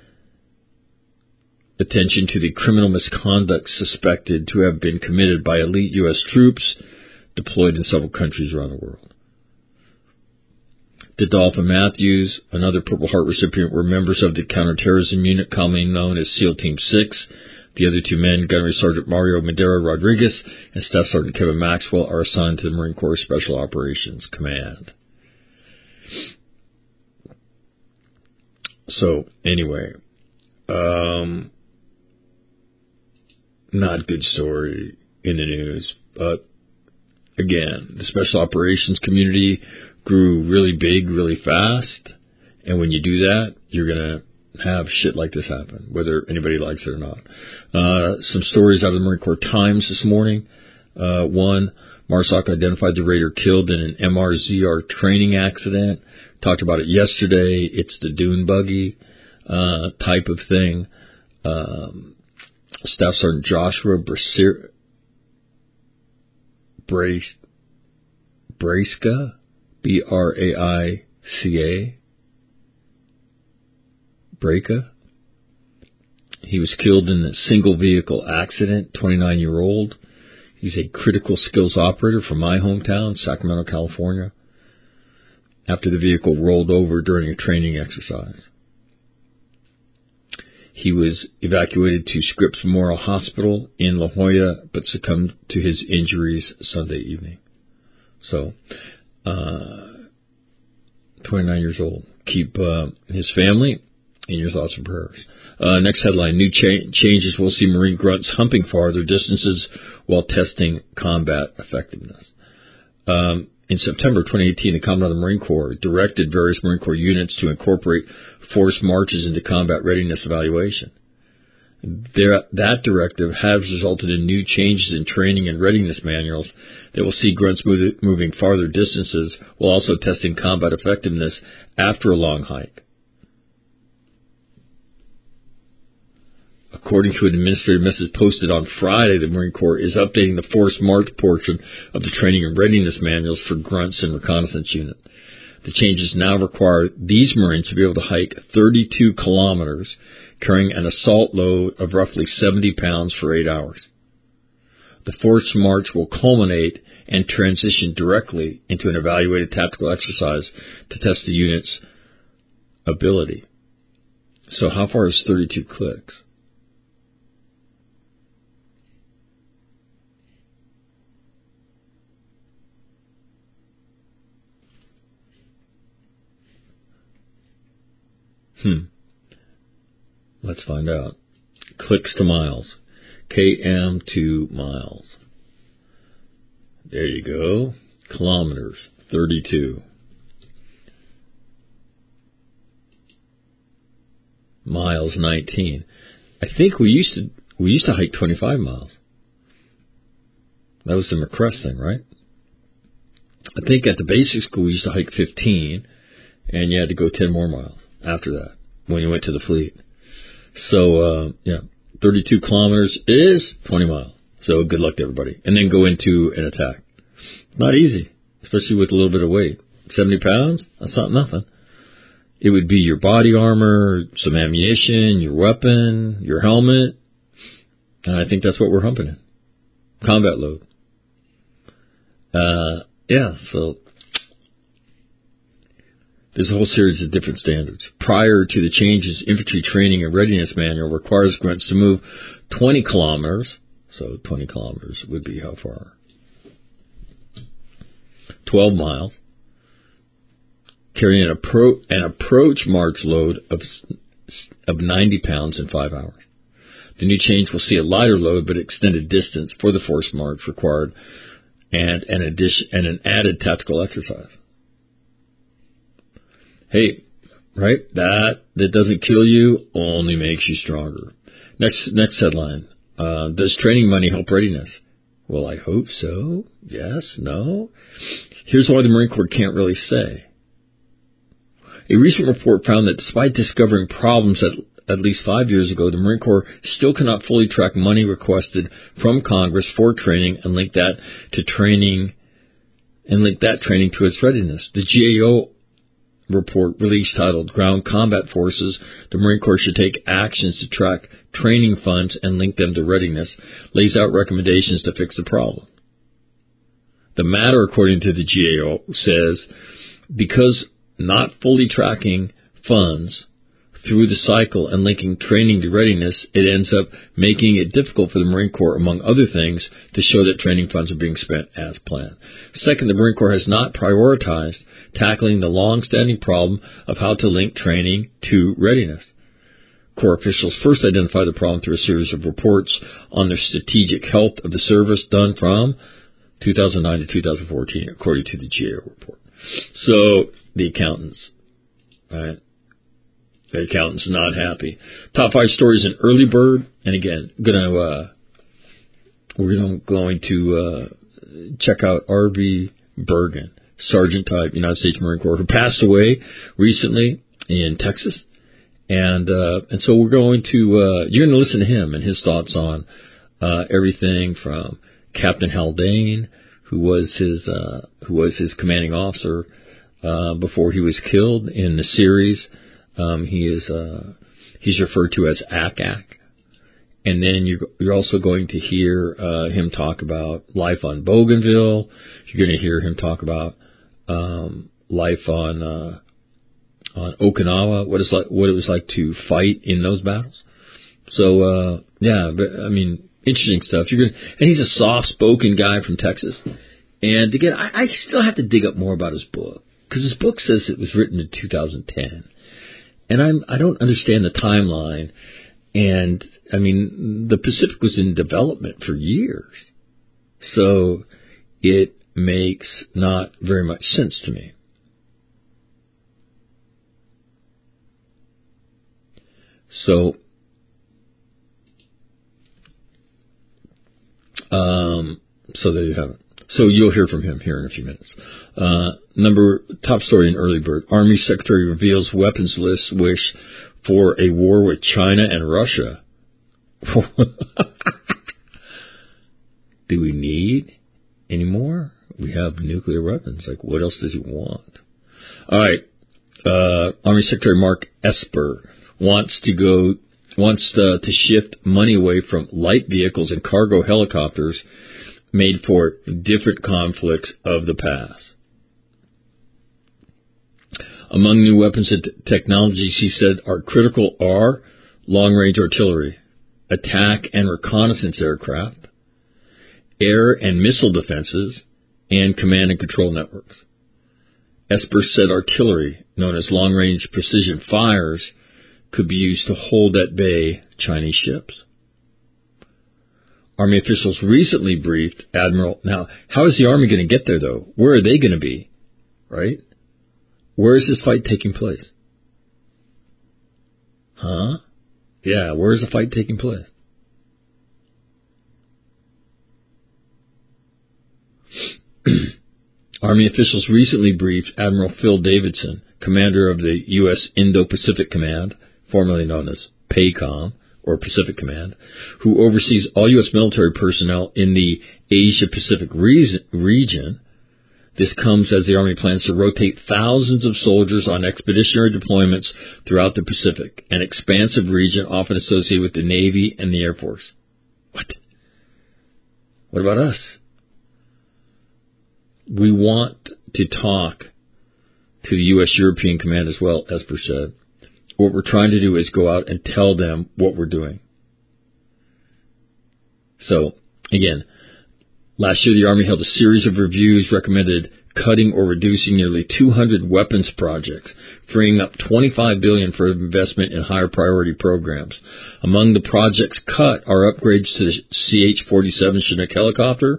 attention to the criminal misconduct suspected to have been committed by elite U.S. troops deployed in several countries around the world. Dedolph and Matthews, another Purple Heart recipient, were members of the counterterrorism unit commonly known as SEAL Team 6. The other 2 men, Gunnery Sergeant Mario Madera Rodriguez and Staff Sergeant Kevin Maxwell, are assigned to the Marine Corps Special Operations Command. So, anyway, not good story in the news, but again, the Special Operations community grew really big, really fast, and when you do that, you're going to have shit like this happen, whether anybody likes it or not. Some stories out of the Marine Corps Times this morning. One, MARSOC identified the raider killed in an MRZR training accident. Talked about it yesterday. It's the dune buggy type of thing. Staff Sergeant Joshua Braiska, B-R-A-I-C-A, Braiska. He was killed in a single vehicle accident, 29-year-old. He's a critical skills operator from my hometown, Sacramento, California, after the vehicle rolled over during a training exercise. He was evacuated to Scripps Memorial Hospital in La Jolla, but succumbed to his injuries Sunday evening. So, 29 years old. Keep his family in your thoughts and prayers. Next headline, new changes will see Marine grunts humping farther distances while testing combat effectiveness. In September 2018, the Commandant of the Marine Corps directed various Marine Corps units to incorporate forced marches into combat readiness evaluation. That directive has resulted in new changes in training and readiness manuals that will see grunts moving farther distances while also testing combat effectiveness after a long hike. According to an administrative message posted on Friday, the Marine Corps is updating the forced march portion of the training and readiness manuals for grunts and reconnaissance unit. The changes now require these Marines to be able to hike 32 kilometers, carrying an assault load of roughly 70 pounds for 8 hours. The forced march will culminate and transition directly into an evaluated tactical exercise to test the unit's ability. So how far is 32 clicks? Let's find out. Clicks to miles. KM to miles. There you go. Kilometers. 32. Miles, 19. I think we used to hike 25 miles. That was the McCrest thing, right? I think at the basic school we used to hike 15, and you had to go 10 more miles after that when you went to the fleet. So, 32 kilometers is 20 miles. So good luck to everybody. And then go into an attack. Not easy, especially with a little bit of weight. 70 pounds? That's not nothing. It would be your body armor, some ammunition, your weapon, your helmet. And I think that's what we're humping in. Combat load. So there's a whole series of different standards. Prior to the changes, Infantry Training and Readiness Manual requires grunts to move 20 kilometers. So 20 kilometers would be how far? 12 miles. Carrying an approach march load of 90 pounds in 5 hours. The new change will see a lighter load but extended distance for the forced march required and an added tactical exercise. Hey, right? That doesn't kill you, only makes you stronger. Next headline. Does training money help readiness? Well, I hope so. Yes, no. Here's why the Marine Corps can't really say. A recent report found that despite discovering problems at least 5 years ago, the Marine Corps still cannot fully track money requested from Congress for training and link that training to its readiness. The GAO report release titled Ground Combat Forces, the Marine Corps should take actions to track training funds and link them to readiness, lays out recommendations to fix the problem. The matter, according to the GAO, says because not fully tracking funds through the cycle and linking training to readiness, it ends up making it difficult for the Marine Corps, among other things, to show that training funds are being spent as planned. Second, the Marine Corps has not prioritized tackling the long-standing problem of how to link training to readiness. Corps officials first identified the problem through a series of reports on the strategic health of the service done from 2009 to 2014, according to the GAO report. So, the accountants, right? The accountant's not happy. Top 5 stories in Early Bird, and again, we're going to check out R.B. Bergen, Sergeant type, United States Marine Corps, who passed away recently in Texas, and so we're going to you're going to listen to him and his thoughts on everything from Captain Haldane, who was his commanding officer before he was killed in the series. He's referred to as ACAC. And then you're also going to hear him talk about life on Bougainville. You're going to hear him talk about life on Okinawa, what it was like to fight in those battles. So interesting stuff. And he's a soft-spoken guy from Texas. And again, I still have to dig up more about his book, because his book says it was written in 2010. And I don't understand the timeline. And, the Pacific was in development for years. So it makes not very much sense to me. So, there you have it. So you'll hear from him here in a few minutes. Top story in Early Bird. Army Secretary reveals weapons list wish for a war with China and Russia. Do we need any more? We have nuclear weapons. Like, what else does he want? All right. Army Secretary Mark Esper wants to shift money away from light vehicles and cargo helicopters made for different conflicts of the past. Among new weapons and technologies, he said, are critical are long-range artillery, attack and reconnaissance aircraft, air and missile defenses, and command and control networks. Esper said artillery, known as long-range precision fires, could be used to hold at bay Chinese ships. Army officials recently briefed Admiral. Now, how is the Army going to get there, though? Where are they going to be? Right? Where is this fight taking place? Huh? Yeah, where is the fight taking place? Army officials recently briefed Admiral Phil Davidson, commander of the U.S. Indo-Pacific Command, formerly known as PACOM, or Pacific Command, who oversees all U.S. military personnel in the Asia-Pacific region. This comes as the Army plans to rotate thousands of soldiers on expeditionary deployments throughout the Pacific, an expansive region often associated with the Navy and the Air Force. What? What about us? We want to talk to the U.S. European Command as well, Esper said. What we're trying to do is go out and tell them what we're doing. So, again, last year the Army held a series of reviews recommended cutting or reducing nearly 200 weapons projects, freeing up $25 billion for investment in higher priority programs. Among the projects cut are upgrades to the CH-47 Chinook helicopter,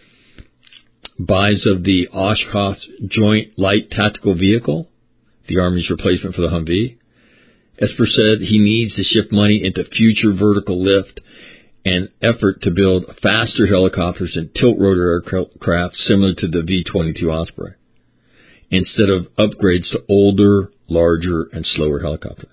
buys of the Oshkosh Joint Light Tactical Vehicle, the Army's replacement for the Humvee. Esper said he needs to shift money into future vertical lift and effort to build faster helicopters and tilt-rotor aircraft similar to the V-22 Osprey, instead of upgrades to older, larger, and slower helicopters.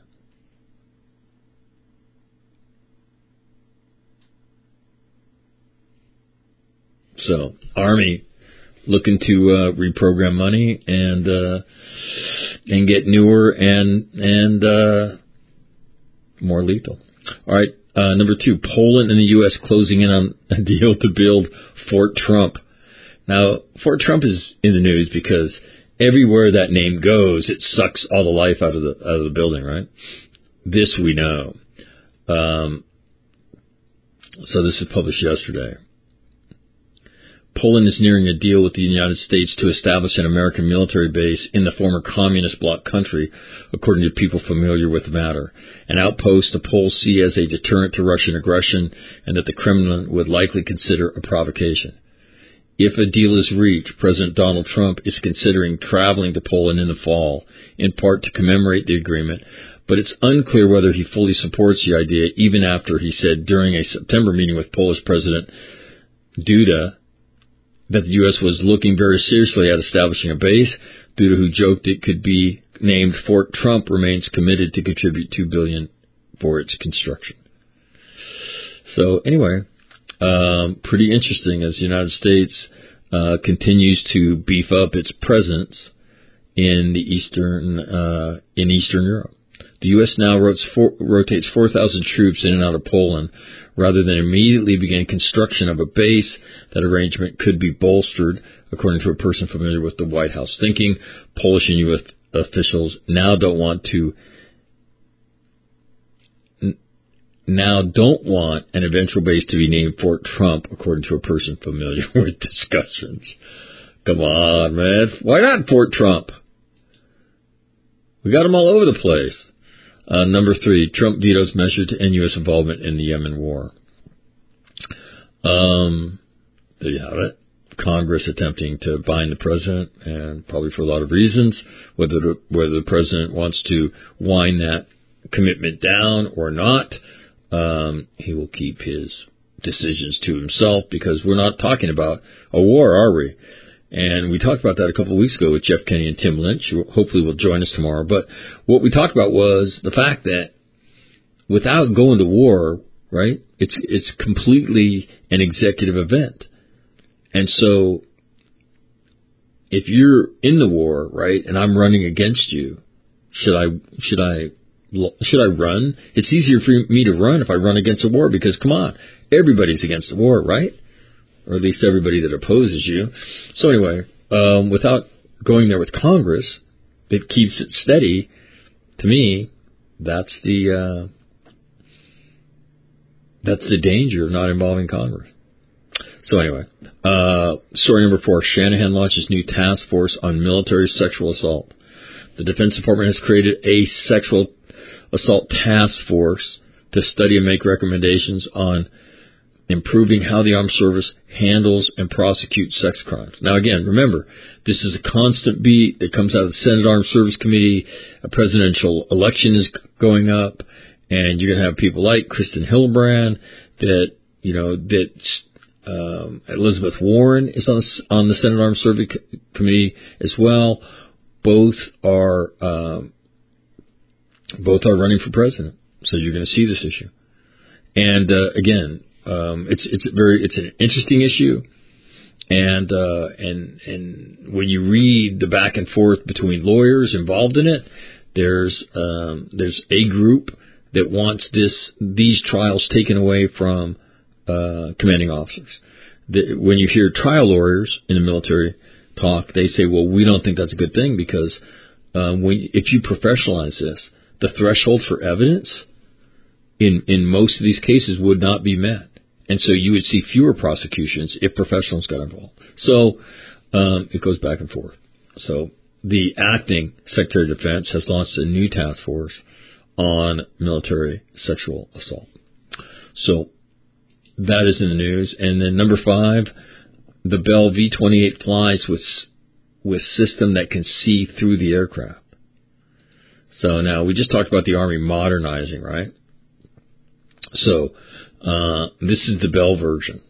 So, Army looking to reprogram money and get newer and more lethal. All right, number 2, Poland and the U.S. closing in on a deal to build Fort Trump. Now, Fort Trump is in the news because everywhere that name goes, it sucks all the life out of the building, right? This we know. So this was published yesterday. Poland is nearing a deal with the United States to establish an American military base in the former communist bloc country, according to people familiar with the matter. An outpost the Poles see as a deterrent to Russian aggression, and that the Kremlin would likely consider a provocation. If a deal is reached, President Donald Trump is considering traveling to Poland in the fall, in part to commemorate the agreement, but it's unclear whether he fully supports the idea, even after he said during a September meeting with Polish President Duda that the U.S. was looking very seriously at establishing a base. Duda, who joked it could be named Fort Trump, remains committed to contribute $2 billion for its construction. So anyway, pretty interesting as the United States continues to beef up its presence in Eastern Europe. The U.S. now rotates 4,000 troops in and out of Poland rather than immediately begin construction of a base. That arrangement could be bolstered, according to a person familiar with the White House thinking. Polish and U.S. officials now don't want an eventual base to be named Fort Trump, according to a person familiar with discussions. Come on, man. Why not Fort Trump? We got them all over the place. Number 3, Trump vetoes measure to end U.S. involvement in the Yemen war. There you have it. Congress attempting to bind the president, and probably for a lot of reasons. Whether the president wants to wind that commitment down or not, he will keep his decisions to himself, because we're not talking about a war, are we? And we talked about that a couple of weeks ago with Jeff Kenny and Tim Lynch, who hopefully will join us tomorrow. But what we talked about was the fact that without going to war, right, it's completely an executive event. And so if you're in the war, right, and I'm running against you, should I run? It's easier for me to run if I run against a war, because, come on, everybody's against the war, right? Or at least everybody that opposes you. So anyway, without going there with Congress, that keeps it steady, to me, that's the danger of not involving Congress. So anyway, story number 4, Shanahan launches new task force on military sexual assault. The Defense Department has created a sexual assault task force to study and make recommendations on improving how the armed service handles and prosecutes sex crimes. Now, again, remember, this is a constant beat that comes out of the Senate Armed Service Committee. A presidential election is going up, and you're going to have people like Kristen Hildebrand that Elizabeth Warren is on the Senate Armed Services Committee as well. Both are running for president. So you're going to see this issue. And again, it's an interesting issue. And when you read the back and forth between lawyers involved in it, there's a group that wants these trials taken away from commanding officers. When you hear trial lawyers in the military talk, they say, well, we don't think that's a good thing because if you professionalize this, the threshold for evidence in most of these cases would not be met. And so you would see fewer prosecutions if professionals got involved. So it goes back and forth. So the acting Secretary of Defense has launched a new task force on military sexual assault. So that is in the news. And then number 5, the Bell V-28 flies with system that can see through the aircraft. So now we just talked about the Army modernizing, right? So this is the Bell version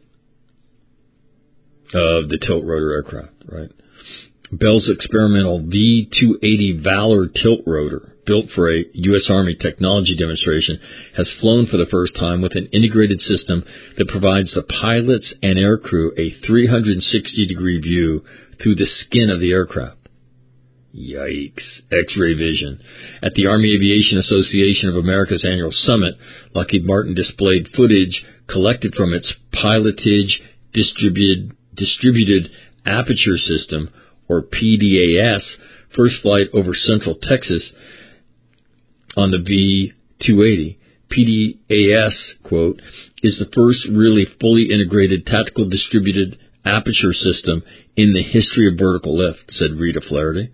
of the tilt rotor aircraft, right? Bell's experimental V-280 Valor tilt rotor, built for a U.S. Army technology demonstration, has flown for the first time with an integrated system that provides the pilots and aircrew a 360-degree view through the skin of the aircraft. Yikes. X-ray vision. At the Army Aviation Association of America's annual summit, Lockheed Martin displayed footage collected from its pilotage distributed aperture system, or PDAS, first flight over Central Texas on the V-280. PDAS, quote, is the first really fully integrated tactical distributed aperture system in the history of vertical lift, said Rita Flaherty.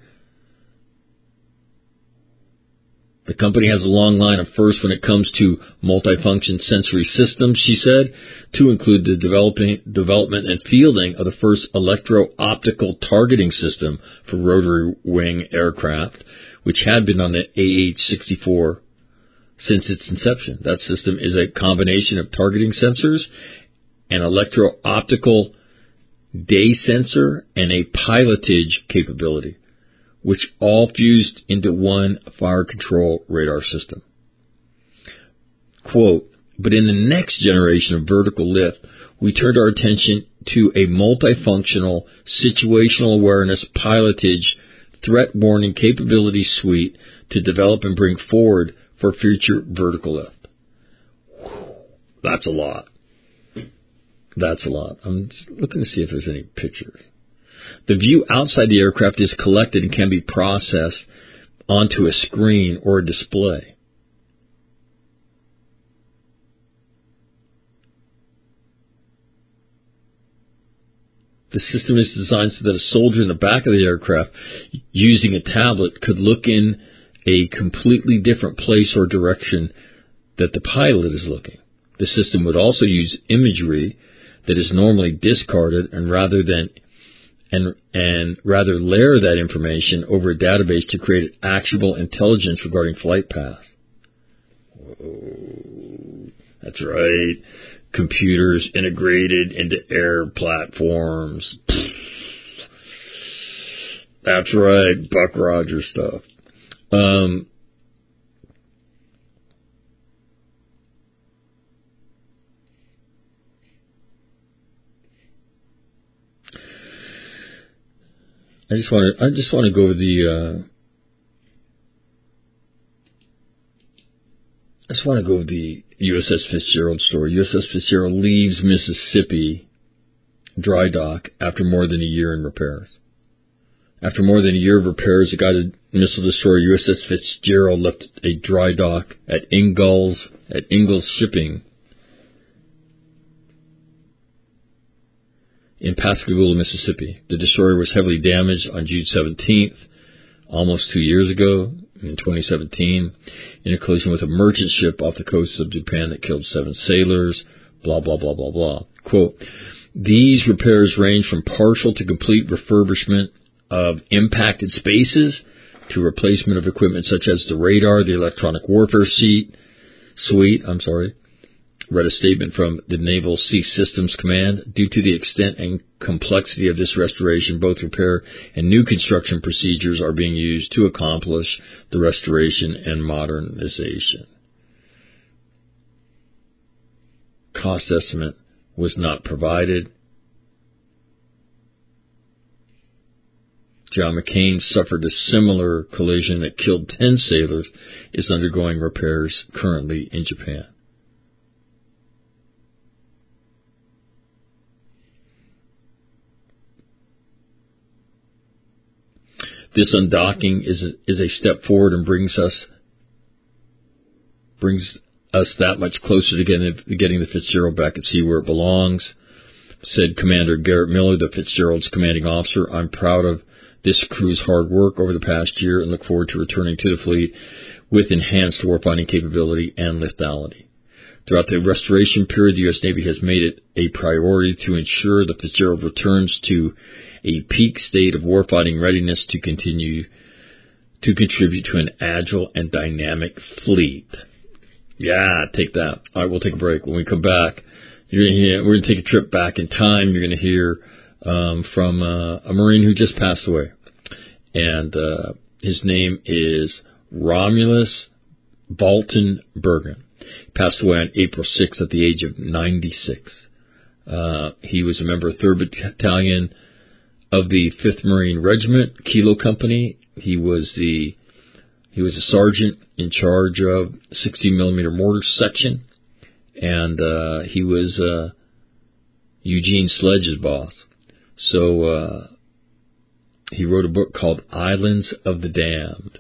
The company has a long line of firsts when it comes to multifunction sensory systems, she said, to include the development and fielding of the first electro-optical targeting system for rotary wing aircraft, which had been on the AH-64 since its inception. That system is a combination of targeting sensors, an electro-optical day sensor, and a pilotage capability, which all fused into one fire control radar system. Quote, but in the next generation of vertical lift, we turned our attention to a multifunctional situational awareness pilotage threat warning capability suite to develop and bring forward for future vertical lift. That's a lot. That's a lot. I'm just looking to see if there's any pictures. The view outside the aircraft is collected and can be processed onto a screen or a display. The system is designed so that a soldier in the back of the aircraft using a tablet could look in a completely different place or direction that the pilot is looking. The system would also use imagery that is normally discarded and rather layer that information over a database to create actionable intelligence regarding flight path. Whoa, that's right. Computers integrated into air platforms. That's right. Buck Rogers stuff. I just want to go over the USS Fitzgerald story. USS Fitzgerald leaves Mississippi dry dock after more than a year in repairs. After more than a year of repairs, the guided missile destroyer USS Fitzgerald left a dry dock at Ingalls Shipping in Pascagoula, Mississippi. The destroyer was heavily damaged on June 17th, almost 2 years ago, in 2017, in a collision with a merchant ship off the coast of Japan that killed 7 sailors, blah, blah, blah, blah, blah. Quote, these repairs range from partial to complete refurbishment of impacted spaces to replacement of equipment such as the radar, the electronic warfare suite, read a statement from the Naval Sea Systems Command. Due to the extent and complexity of this restoration, both repair and new construction procedures are being used to accomplish the restoration and modernization. Cost estimate was not provided. John McCain suffered a similar collision that killed 10 sailors, is undergoing repairs currently in Japan. This undocking is a step forward and brings us that much closer to getting the Fitzgerald back at sea where it belongs, said Commander Garrett Miller, the Fitzgerald's commanding officer. I'm proud of this crew's hard work over the past year and look forward to returning to the fleet with enhanced warfighting capability and lethality. Throughout the restoration period, the U.S. Navy has made it a priority to ensure the Fitzgerald returns to a peak state of warfighting readiness to continue to contribute to an agile and dynamic fleet. Yeah, take that. All right, we'll take a break. When we come back, we're going to take a trip back in time. You're going to hear from a Marine who just passed away. And his name is Romulus Bolton Bergen. He passed away on April 6th at the age of 96. He was a member of 3rd Battalion of the 5th Marine Regiment, Kilo Company. He was a sergeant in charge of 60mm mortar section, and he was Eugene Sledge's boss. So he wrote a book called Islands of the Damned.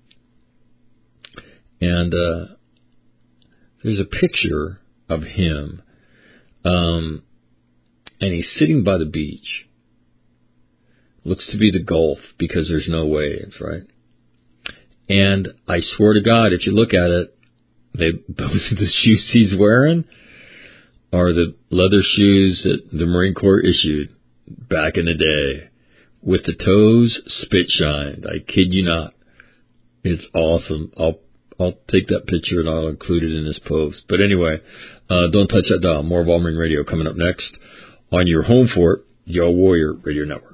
And there's a picture of him, and he's sitting by the beach. Looks to be the Gulf because there's no waves, right? And I swear to God, if you look at it, those are the shoes he's wearing are the leather shoes that the Marine Corps issued back in the day, with the toes spit shined. I kid you not. It's awesome. I'll take that picture and I'll include it in this post. But anyway, don't touch that dial. More of All Marine Radio coming up next on your home for it, the All Warrior Radio Network.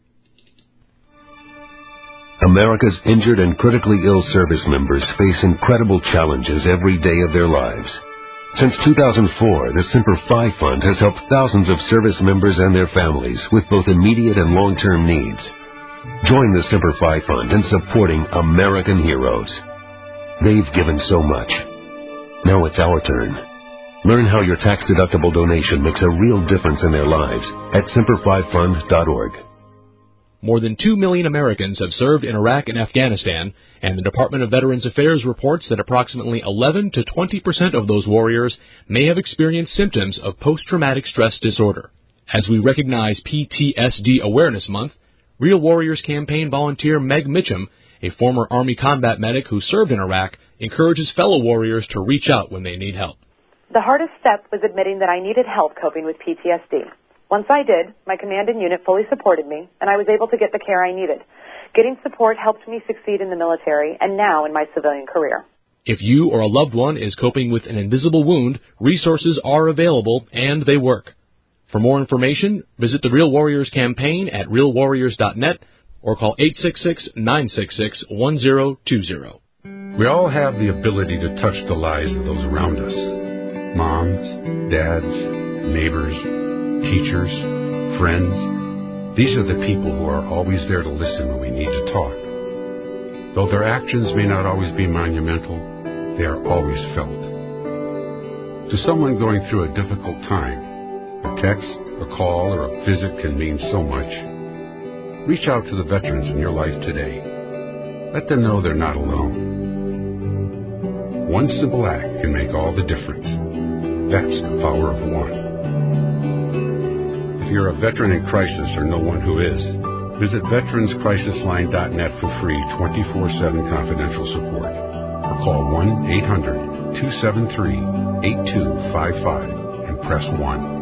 America's injured and critically ill service members face incredible challenges every day of their lives. Since 2004, the Semper Fi Fund has helped thousands of service members and their families with both immediate and long-term needs. Join the Semper Fi Fund in supporting American heroes. They've given so much. Now it's our turn. Learn how your tax-deductible donation makes a real difference in their lives at SemperFiFund.org. More than 2 million Americans have served in Iraq and Afghanistan, and the Department of Veterans Affairs reports that approximately 11 to 20% of those warriors may have experienced symptoms of post-traumatic stress disorder. As we recognize PTSD Awareness Month, Real Warriors campaign volunteer Meg Mitchum, a former Army combat medic who served in Iraq, encourages fellow warriors to reach out when they need help. The hardest step was admitting that I needed help coping with PTSD. Once I did, my command and unit fully supported me, and I was able to get the care I needed. Getting support helped me succeed in the military and now in my civilian career. If you or a loved one is coping with an invisible wound, resources are available and they work. For more information, visit the Real Warriors campaign at realwarriors.net or call 866-966-1020. We all have the ability to touch the lives of those around us. Moms, dads, neighbors, teachers, friends. These are the people who are always there to listen when we need to talk. Though their actions may not always be monumental, they are always felt. To someone going through a difficult time, a text, a call, or a visit can mean so much. Reach out to the veterans in your life today. Let them know they're not alone. One simple act can make all the difference. That's the power of one. If you're a veteran in crisis or know one who is, visit veteranscrisisline.net for free 24/7 confidential support or call 1-800-273-8255 and press 1.